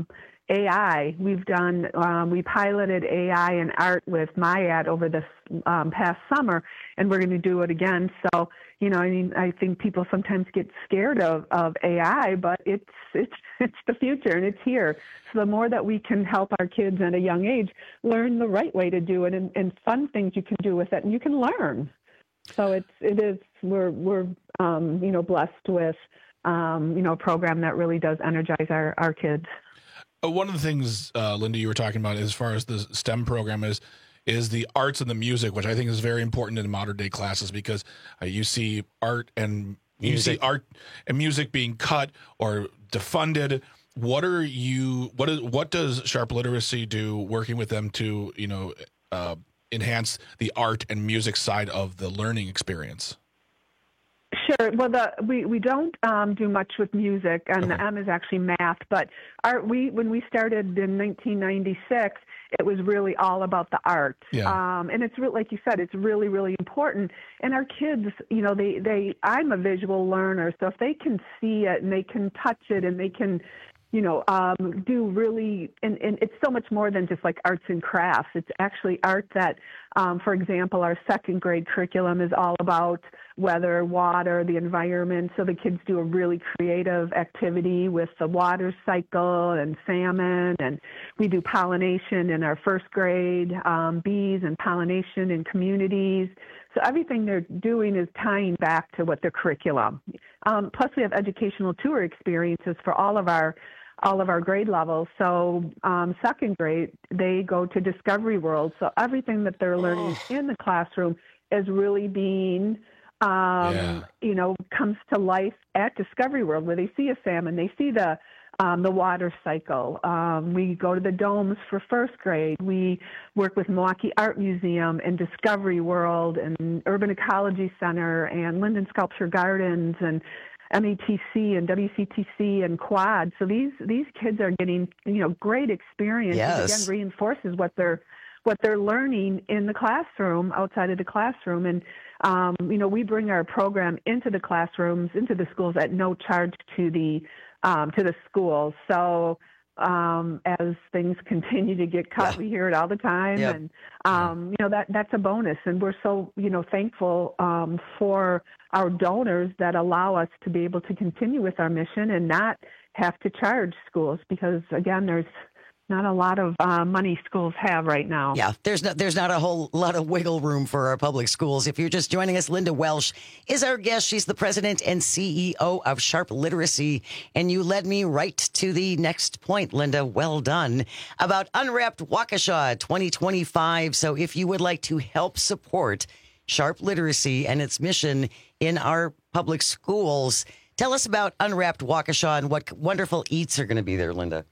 A I. We've done, um, we piloted A I and art with MyAd over this um, past summer, and we're going to do it again. So, you know, I mean, I think people sometimes get scared of, of A I, but it's it's it's the future and it's here. So the more that we can help our kids at a young age learn the right way to do it and, and fun things you can do with it, and you can learn. So it's it is we're we're um, you know blessed with um, you know a program that really does energize our our kids. One of the things, uh, Linda, you were talking about as far as the STEM program is, is the arts and the music, which I think is very important in modern day classes because uh, you see art and you Music. see art and music being cut or defunded. What are you? What is? What does Sharp Literacy do? Working with them to you know uh, enhance the art and music side of the learning experience. Sure. Well, the, we we don't um, do much with music, and the M is actually math. But art, we when we started in nineteen ninety-six, it was really all about the art. Yeah. Um, and it's really, like you said, it's really really important. And our kids, you know, they they I'm a visual learner, so if they can see it and they can touch it and they can, you know, um, do really, and, and it's so much more than just like arts and crafts. It's actually art that, um, for example, our second grade curriculum is all about weather, water, the environment. So the kids do a really creative activity with the water cycle and salmon, and we do pollination in our first grade, um, bees and pollination in communities. So everything they're doing is tying back to what their curriculum. Um, plus, we have educational tour experiences for all of our all of our grade levels. So um, second grade, they go to Discovery World. So everything that they're learning oh. in the classroom is really being, um, Yeah. you know, comes to life at Discovery World, where they see a salmon, they see the Um, the water cycle. Um, we go to the domes for first grade. We work with Milwaukee Art Museum and Discovery World and Urban Ecology Center and Linden Sculpture Gardens and M E T C and W C T C and Quad. So these these kids are getting, you know, great experience. Yes. It again reinforces what they're what they're learning in the classroom, outside of the classroom. And, um, you know, we bring our program into the classrooms, into the schools at no charge to the Um, to the schools. So um, as things continue to get cut, Yeah. we hear it all the time, Yep. and um, you know that that's a bonus. And we're so you know thankful um, for our donors that allow us to be able to continue with our mission and not have to charge schools, because again, there's not a lot of uh, money schools have right now. Yeah, there's not there's not a whole lot of wiggle room for our public schools. If you're just joining us, Linda Welsh is our guest. She's the president and C E O of Sharp Literacy, and you led me right to the next point, Linda. Well done. About Unwrapped Waukesha twenty twenty-five. So if you would like to help support Sharp Literacy and its mission in our public schools, tell us about Unwrapped Waukesha and what wonderful eats are going to be there, Linda.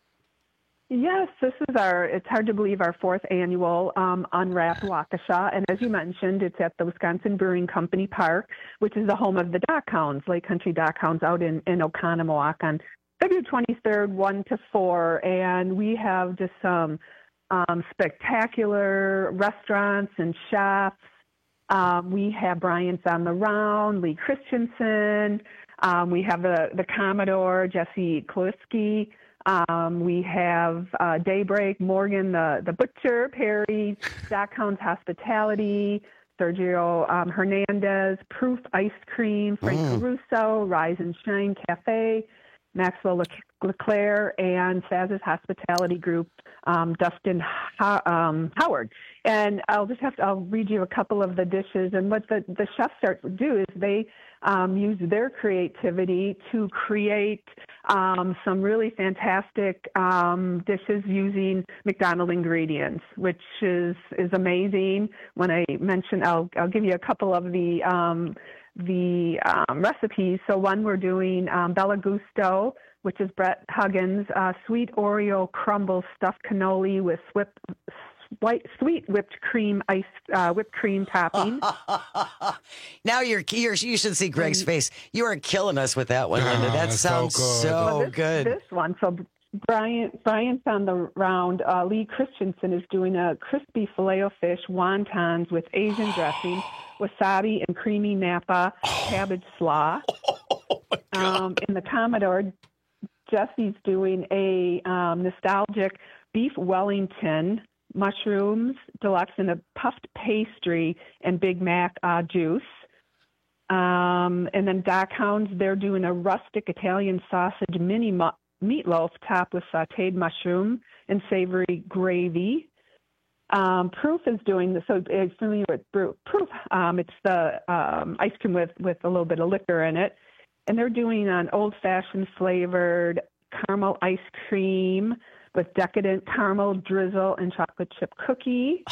Yes, this is our, it's hard to believe, our fourth annual um, Unwrapped Waukesha. And as you mentioned, it's at the Wisconsin Brewing Company Park, which is the home of the Dock Hounds, Lake Country Dock Hounds, out in, in Oconomowoc on February twenty-third, one to four. And we have just some um, spectacular restaurants and chefs. Um, we have Bryant's on the Round, Lee Christensen. Um, we have the, the Commodore, Jesse Kloski. Um, we have uh, Daybreak, Morgan the, the Butcher, Perry, Dock Hounds Hospitality, Sergio um, Hernandez, Proof Ice Cream, Frank Mm. Caruso, Rise and Shine Cafe, Maxwell Le- LeClaire, and Saz's Hospitality Group, um, Dustin Ho- um, Howard. And I'll just have to, I'll read you a couple of the dishes. And what the, the chefs start to do is they um, use their creativity to create um, some really fantastic um, dishes using McDonald's ingredients, which is, is amazing. When I mention, I'll, I'll give you a couple of the um, the um, recipes. So one, we're doing um, Bella Gusto, which is Brett Huggins, uh, sweet Oreo crumble stuffed cannoli with whip, white sweet whipped cream ice uh, whipped cream topping. Now you're, you're you should see Greg's face. You are killing us with that one, Linda. That that's so sounds good. so, Well, this, good. This one, so Brian Brian's on the round. Uh, Lee Christensen is doing a crispy filet-o-fish wontons with Asian dressing, wasabi and creamy Napa cabbage slaw. Oh, um, in the Commodore, Jesse's doing a um, nostalgic beef Wellington, mushrooms, deluxe, and a puffed pastry and Big Mac uh, juice. Um, and then Doc Hounds, they're doing a rustic Italian sausage mini mu- meatloaf topped with sautéed mushroom and savory gravy. Um, Proof is doing the, so it's familiar with Proof. Um, it's the um, ice cream with, with a little bit of liquor in it. And they're doing an old-fashioned flavored caramel ice cream with decadent caramel drizzle and chocolate chip cookie.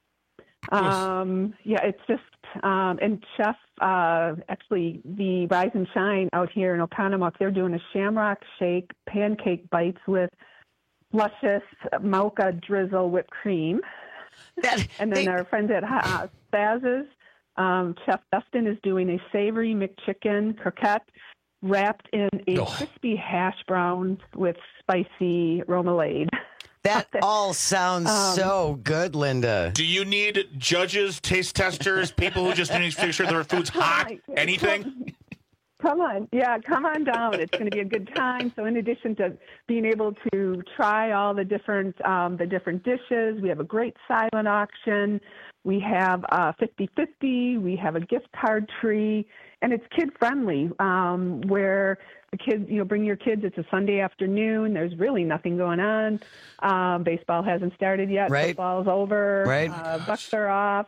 Um, yeah, it's just, um, and Chef, uh, actually the Rise and Shine out here in Oconomowoc, they're doing a shamrock shake pancake bites with luscious mocha drizzle whipped cream. That, and then they, our friends at uh, Spaz's, um, Chef Dustin is doing a savory McChicken croquette wrapped in a oh. crispy hash brown with spicy remoulade. That all sounds Um, so good, Linda. Do you need judges, taste testers, people who just need to make sure their food's hot? Anything? Come on. Yeah, come on down. It's going to be a good time. So in addition to being able to try all the different um, the different dishes, we have a great silent auction. We have uh, fifty-fifty. We have a gift card tree. And it's kid-friendly, um, where the kids, you know, bring your kids. It's a Sunday afternoon. There's really nothing going on. Um, baseball hasn't started yet. Right. Football's over. Right. Uh, bucks are off.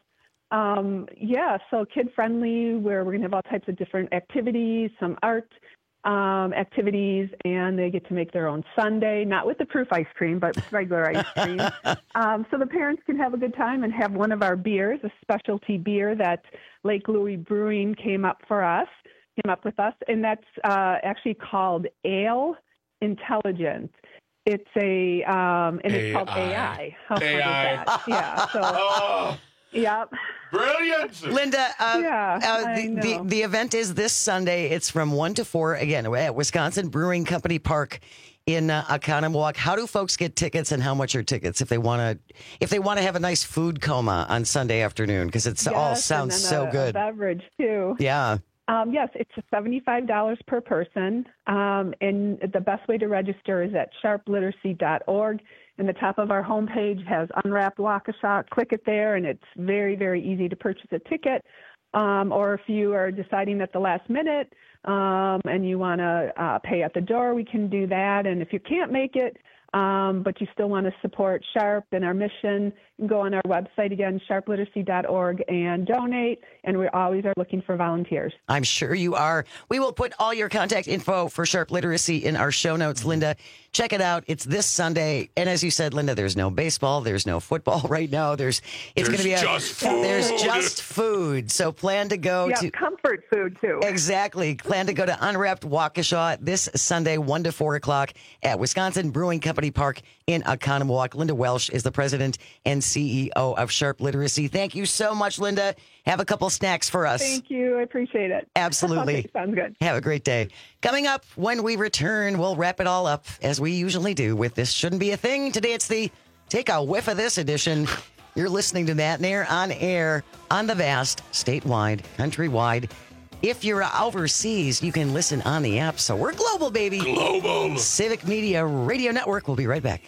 Um, yeah, so kid-friendly, where we're going to have all types of different activities, some art um, activities, and they get to make their own sundae, not with the Proof ice cream, but with regular ice cream. um, so the parents can have a good time and have one of our beers, a specialty beer that Lake Louis Brewing came up for us, came up with us, and that's uh, actually called Ale Intelligent. It's a, um, and it's called A I. How fun is that? Yeah, so, oh, yep. Brilliant. Linda, uh, Yeah, uh, I the, know. the, the event is this Sunday. It's from one to four, again, at Wisconsin Brewing Company Park in uh, Oconomowoc. How do folks get tickets, and how much are tickets if they want to if they want to have a nice food coma on Sunday afternoon? Because it all Yes, sounds and then so a, good. A beverage, too. Yeah. Um, yes, it's seventy-five dollars per person, um, and the best way to register is at sharp literacy dot org. And the top of our homepage has Unwrapped Waukesha. Click it there, and it's very, very easy to purchase a ticket. Um, or if you are deciding at the last minute um, and you want to uh, pay at the door, we can do that. And if you can't make it, um, but you still want to support Sharp and our mission, you can go on our website again, sharp literacy dot org, and donate. And we always are looking for volunteers. I'm sure you are. We will put all your contact info for Sharp Literacy in our show notes, Linda. Check it out. It's this Sunday. And as you said, Linda, there's no baseball. There's no football right now. There's it's going to be a, just food. There's just food. So plan to go yeah, to comfort food, too. Exactly. Plan to go to Unwrapped Waukesha this Sunday, one to four o'clock at Wisconsin Brewing Company Park in Oconomowoc. Linda Welsh is the president and C E O of Sharp Literacy. Thank you so much, Linda. Have a couple snacks for us. Thank you. I appreciate it. Absolutely. Okay, sounds good. Have a great day. Coming up when we return, we'll wrap it all up as we usually do with This Shouldn't Be a Thing. Today it's the Take a Whiff of This edition. You're listening to Matt Nair on air on the vast, statewide, countrywide. If you're overseas, you can listen on the app. So we're global, baby. Global. Civic Media Radio Network. We'll be right back.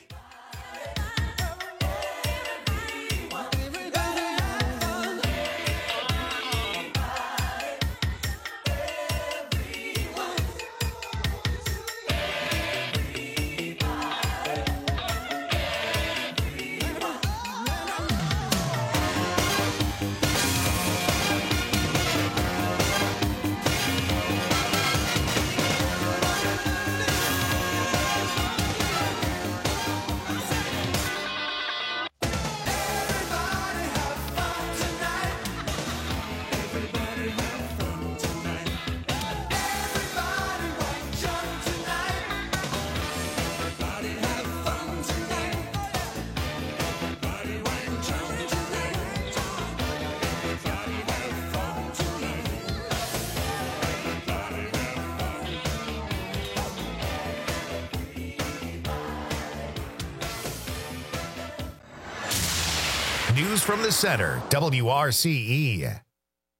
News from the Center, W R C E.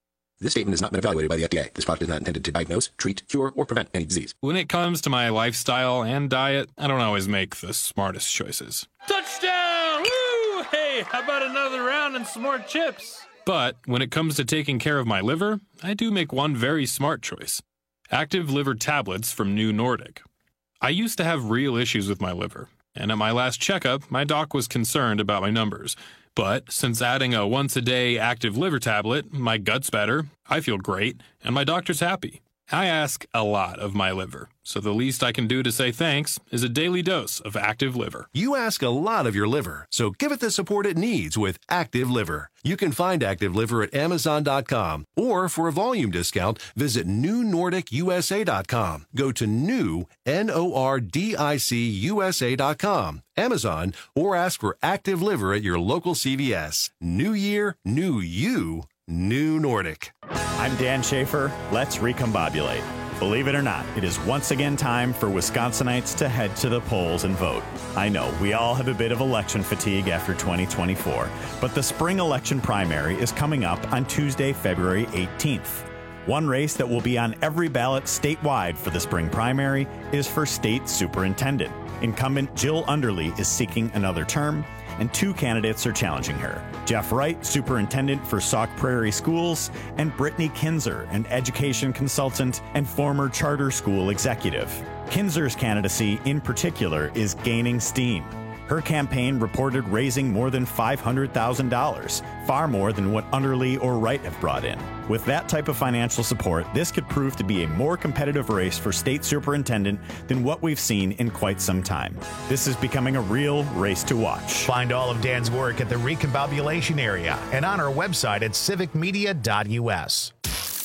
This statement has not been evaluated by the F D A. This product is not intended to diagnose, treat, cure, or prevent any disease. When it comes to my lifestyle and diet, I don't always make the smartest choices. Touchdown! Woo! Hey, how about another round and some more chips? But when it comes to taking care of my liver, I do make one very smart choice. Active Liver Tablets from New Nordic. I used to have real issues with my liver, and at my last checkup, my doc was concerned about my numbers. But since adding a once-a-day Active Liver tablet, my gut's better, I feel great, and my doctor's happy. I ask a lot of my liver, so the least I can do to say thanks is a daily dose of Active Liver. You ask a lot of your liver, so give it the support it needs with Active Liver. You can find Active Liver at Amazon dot com, or for a volume discount, visit New Nordic U S A dot com. Go to new, N O R D I C U S A dot com, Amazon, or ask for Active Liver at your local C V S. New year, new you, New Nordic. I'm Dan Schaefer. Let's recombobulate. Believe it or not, it is once again time for Wisconsinites to head to the polls and vote. I know, we all have a bit of election fatigue after twenty twenty-four, but the spring election primary is coming up on Tuesday, February eighteenth. One race that will be on every ballot statewide for the spring primary is for state superintendent. Incumbent Jill Underly is seeking another term, and two candidates are challenging her. Jeff Wright, superintendent for Sauk Prairie Schools, and Brittany Kinzer, an education consultant and former charter school executive. Kinzer's candidacy, in particular, is gaining steam. Her campaign reported raising more than five hundred thousand dollars, far more than what Underly or Wright have brought in. With that type of financial support, this could prove to be a more competitive race for state superintendent than what we've seen in quite some time. This is becoming a real race to watch. Find all of Dan's work at the Recombobulation area and on our website at civic media dot U S.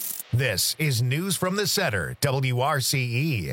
This is News from the Center, W R C E.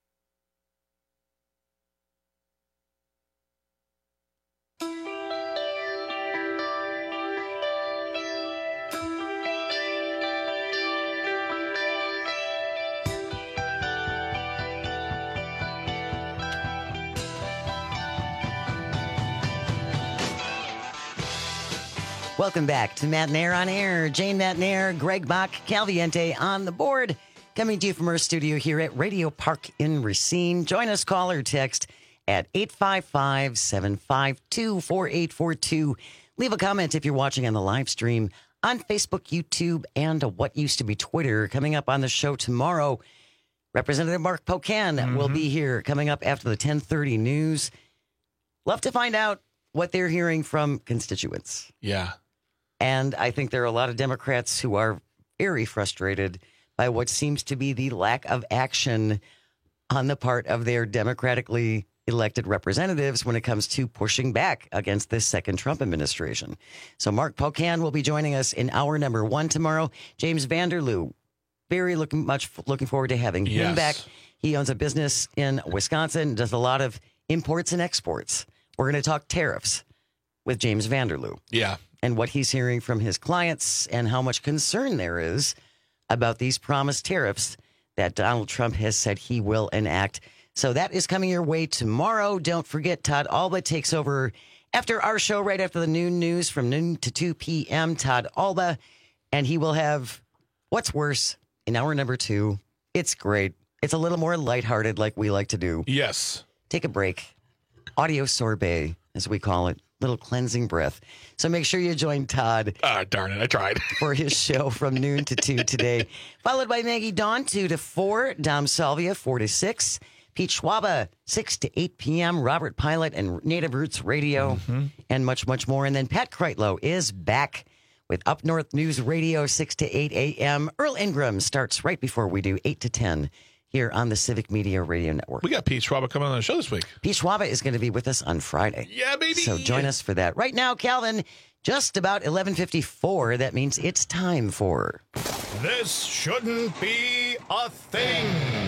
Welcome back to Matt Nair on Air. Jane Matt Nair, Greg Bach, Calviente on the board. Coming to you from our studio here at Radio Park in Racine. Join us, call or text at eight five five, seven five two, four eight four two. Leave a comment if you're watching on the live stream on Facebook, YouTube, and what used to be Twitter. Coming up on the show tomorrow, Representative Mark Pocan mm-hmm. will be here coming up after the ten thirty news. Love to find out what they're hearing from constituents. Yeah. And I think there are a lot of Democrats who are very frustrated by what seems to be the lack of action on the part of their democratically elected representatives when it comes to pushing back against this second Trump administration. So Mark Pocan will be joining us in hour number one tomorrow. James Vanderloo, very looking much looking forward to having yes. him back. He owns a business in Wisconsin, does a lot of imports and exports. We're going to talk tariffs with James Vanderloo. Yeah. And what he's hearing from his clients and how much concern there is about these promised tariffs that Donald Trump has said he will enact. So that is coming your way tomorrow. Don't forget, Todd Alba takes over after our show, right after the noon news from noon to two p.m. Todd Alba, and he will have What's Worse in hour number two. It's great. It's a little more lighthearted like we like to do. Yes. Take a break. Audio sorbet, as we call it. Little cleansing breath. So make sure you join Todd. Ah, oh, darn it. I tried. For his show from noon to two today. Followed by Maggie Dawn, two to four. Dom Salvia, four to six. Pete Schwaba, six to eight p.m. Robert Pilot and Native Roots Radio. Mm-hmm. And much, much more. And then Pat Kreitlow is back with Up North News Radio, six to eight a.m. Earl Ingram starts right before we do, eight to ten. Here on the Civic Media Radio Network. We got Pete Schwaba coming on the show this week. Pete Schwaba is going to be with us on Friday. Yeah, baby. So join us for that. Right now, Calvin, just about eleven fifty-four. That means it's time for... This shouldn't be a thing.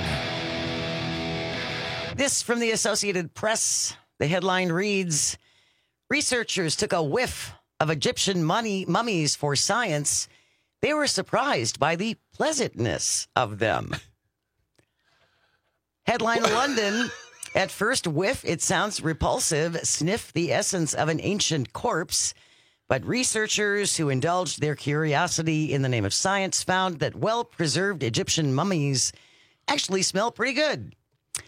This from the Associated Press. The headline reads, researchers took a whiff of Egyptian money, mummies for science. They were surprised by the pleasantness of them. Headline London, at first whiff, it sounds repulsive. Sniff the essence of an ancient corpse. But researchers who indulged their curiosity in the name of science found that well-preserved Egyptian mummies actually smell pretty good.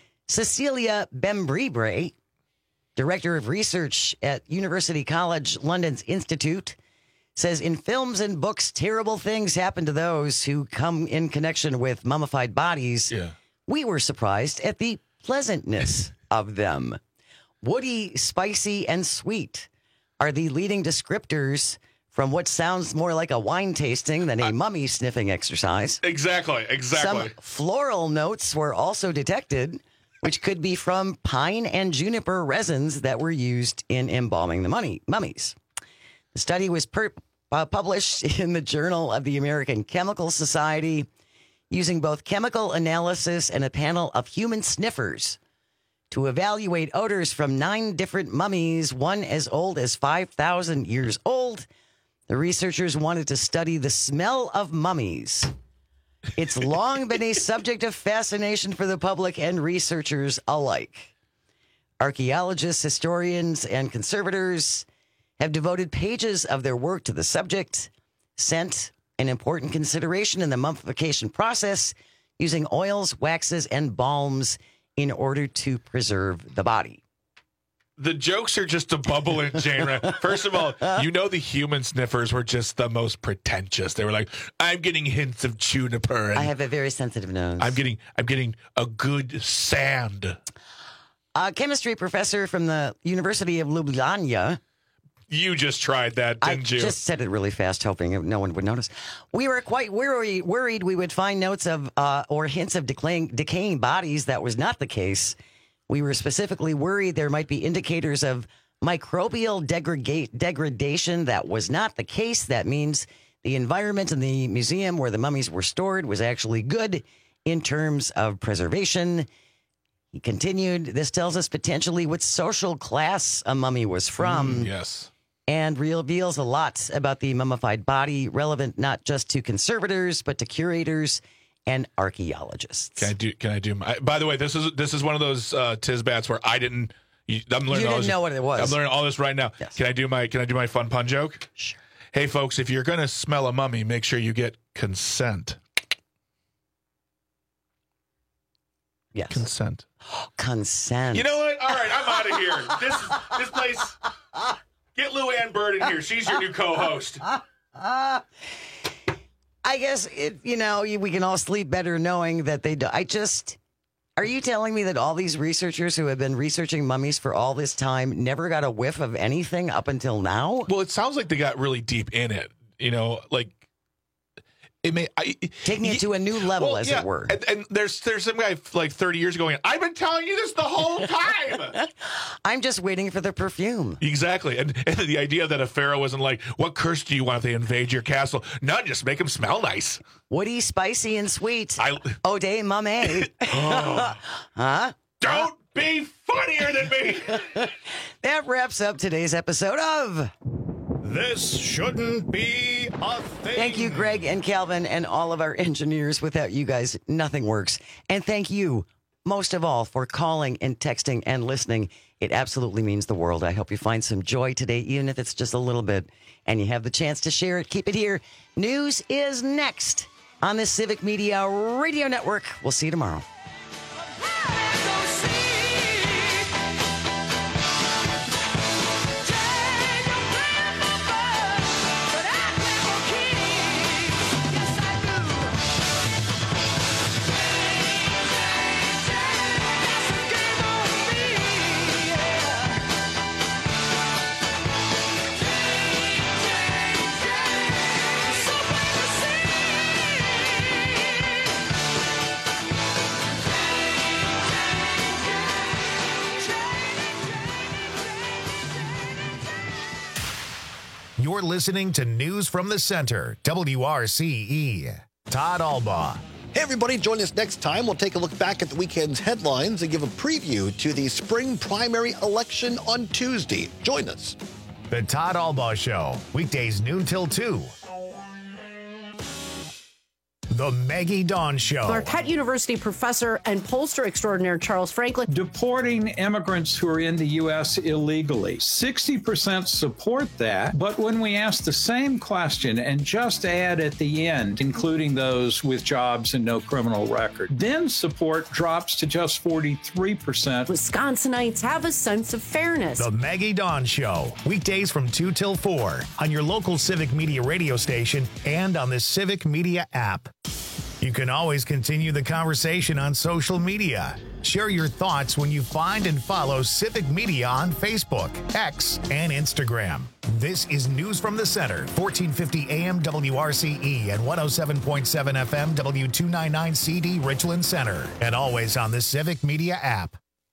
Cecilia Bembribre, director of research at University College London's Institute, says in films and books, terrible things happen to those who come in connection with mummified bodies. Yeah. We were surprised at the pleasantness of them. Woody, spicy, and sweet are the leading descriptors from what sounds more like a wine tasting than a mummy sniffing exercise. Exactly, exactly. Some floral notes were also detected, which could be from pine and juniper resins that were used in embalming the mummy, mummies. The study was per, uh, published in the Journal of the American Chemical Society using both chemical analysis and a panel of human sniffers to evaluate odors from nine different mummies, one as old as five thousand years old. The researchers wanted to study the smell of mummies. It's long been a subject of fascination for the public and researchers alike. Archaeologists, historians, and conservators have devoted pages of their work to the subject. Scent, an important consideration in the mummification process, using oils, waxes, and balms in order to preserve the body. The jokes are just a bubble in Jane. First of all, you know the human sniffers were just the most pretentious. They were like, I'm getting hints of juniper. And I have a very sensitive nose. I'm getting I'm getting a good sand. A chemistry professor from the University of Ljubljana. You just tried that, didn't I you? I just said it really fast, hoping no one would notice. We were quite worried, worried we would find notes of uh, or hints of decaying, decaying bodies. That was not the case. We were specifically worried there might be indicators of microbial degrega- degradation. That was not the case. That means the environment in the museum where the mummies were stored was actually good in terms of preservation. He continued, this tells us potentially what social class a mummy was from. Mm, yes. And reveals a lot about the mummified body, relevant not just to conservators, but to curators and archaeologists. Can I do? Can I do? My, by the way, this is this is one of those uh, Tizbats where I didn't. You, I'm learning you all didn't this, know what it was. I'm learning all this right now. Yes. Can I do my Can I do my fun pun joke? Sure. Hey, folks, if you're gonna smell a mummy, make sure you get consent. Yes. Consent. Consent. You know what? All right, I'm out of here. This this place. Get Lou Ann Bird in here. She's your new co-host. I guess, it, you know, we can all sleep better knowing that they do. I just, are you telling me that all these researchers who have been researching mummies for all this time never got a whiff of anything up until now? Well, it sounds like they got really deep in it. You know, like, it may I, taking it to a new level, well, as yeah, it were. And, and there's there's some guy like thirty years ago going, I've been telling you this the whole time. I'm just waiting for the perfume. Exactly, and, and the idea that a pharaoh wasn't like, what curse do you want if they invade your castle? No, just make them smell nice. Woody, spicy, and sweet. I, oh, day mummy. oh. Huh? Don't be funnier than me. That wraps up today's episode of This Shouldn't Be a Thing. Thank you, Greg and Calvin, and all of our engineers. Without you guys, nothing works. And thank you, most of all, for calling and texting and listening. It absolutely means the world. I hope you find some joy today, even if it's just a little bit, and you have the chance to share it. Keep it here. News is next on the Civic Media Radio Network. We'll see you tomorrow. You're listening to News from the Center, W R C E. Todd Albaugh. Hey, everybody, join us next time. We'll take a look back at the weekend's headlines and give a preview to the spring primary election on Tuesday. Join us. The Todd Albaugh Show, weekdays noon till two. The Maggie Dawn Show. Marquette University professor and pollster extraordinaire Charles Franklin. Deporting immigrants who are in the U S illegally. sixty percent support that, but when we ask the same question and just add at the end, including those with jobs and no criminal record, then support drops to just forty-three percent. Wisconsinites have a sense of fairness. The Maggie Dawn Show, weekdays from two till four on your local Civic Media radio station and on the Civic Media app. You can always continue the conversation on social media. Share your thoughts when you find and follow Civic Media on Facebook, X, and Instagram. This is News from the Center, fourteen fifty A M W R C E and one oh seven point seven F M W two ninety-nine C D Richland Center, and always on the Civic Media app.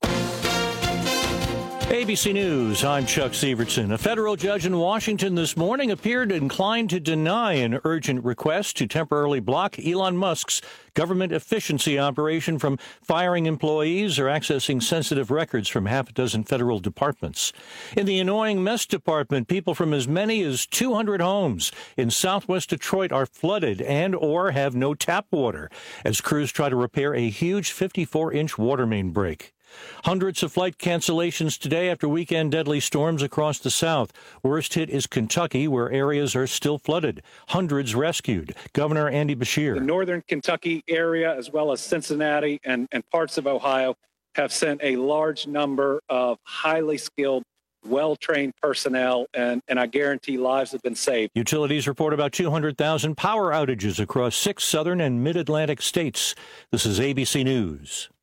A B C News, I'm Chuck Severson. A federal judge in Washington this morning appeared inclined to deny an urgent request to temporarily block Elon Musk's government efficiency operation from firing employees or accessing sensitive records from half a dozen federal departments. In the annoying mess department, people from as many as two hundred homes in southwest Detroit are flooded and or have no tap water as crews try to repair a huge fifty-four inch water main break. Hundreds of flight cancellations today after weekend deadly storms across the South. Worst hit is Kentucky, where areas are still flooded. Hundreds rescued. Governor Andy Beshear. The northern Kentucky area, as well as Cincinnati and, and parts of Ohio, have sent a large number of highly skilled, well-trained personnel, and, and I guarantee lives have been saved. Utilities report about two hundred thousand power outages across six southern and mid-Atlantic states. This is A B C News.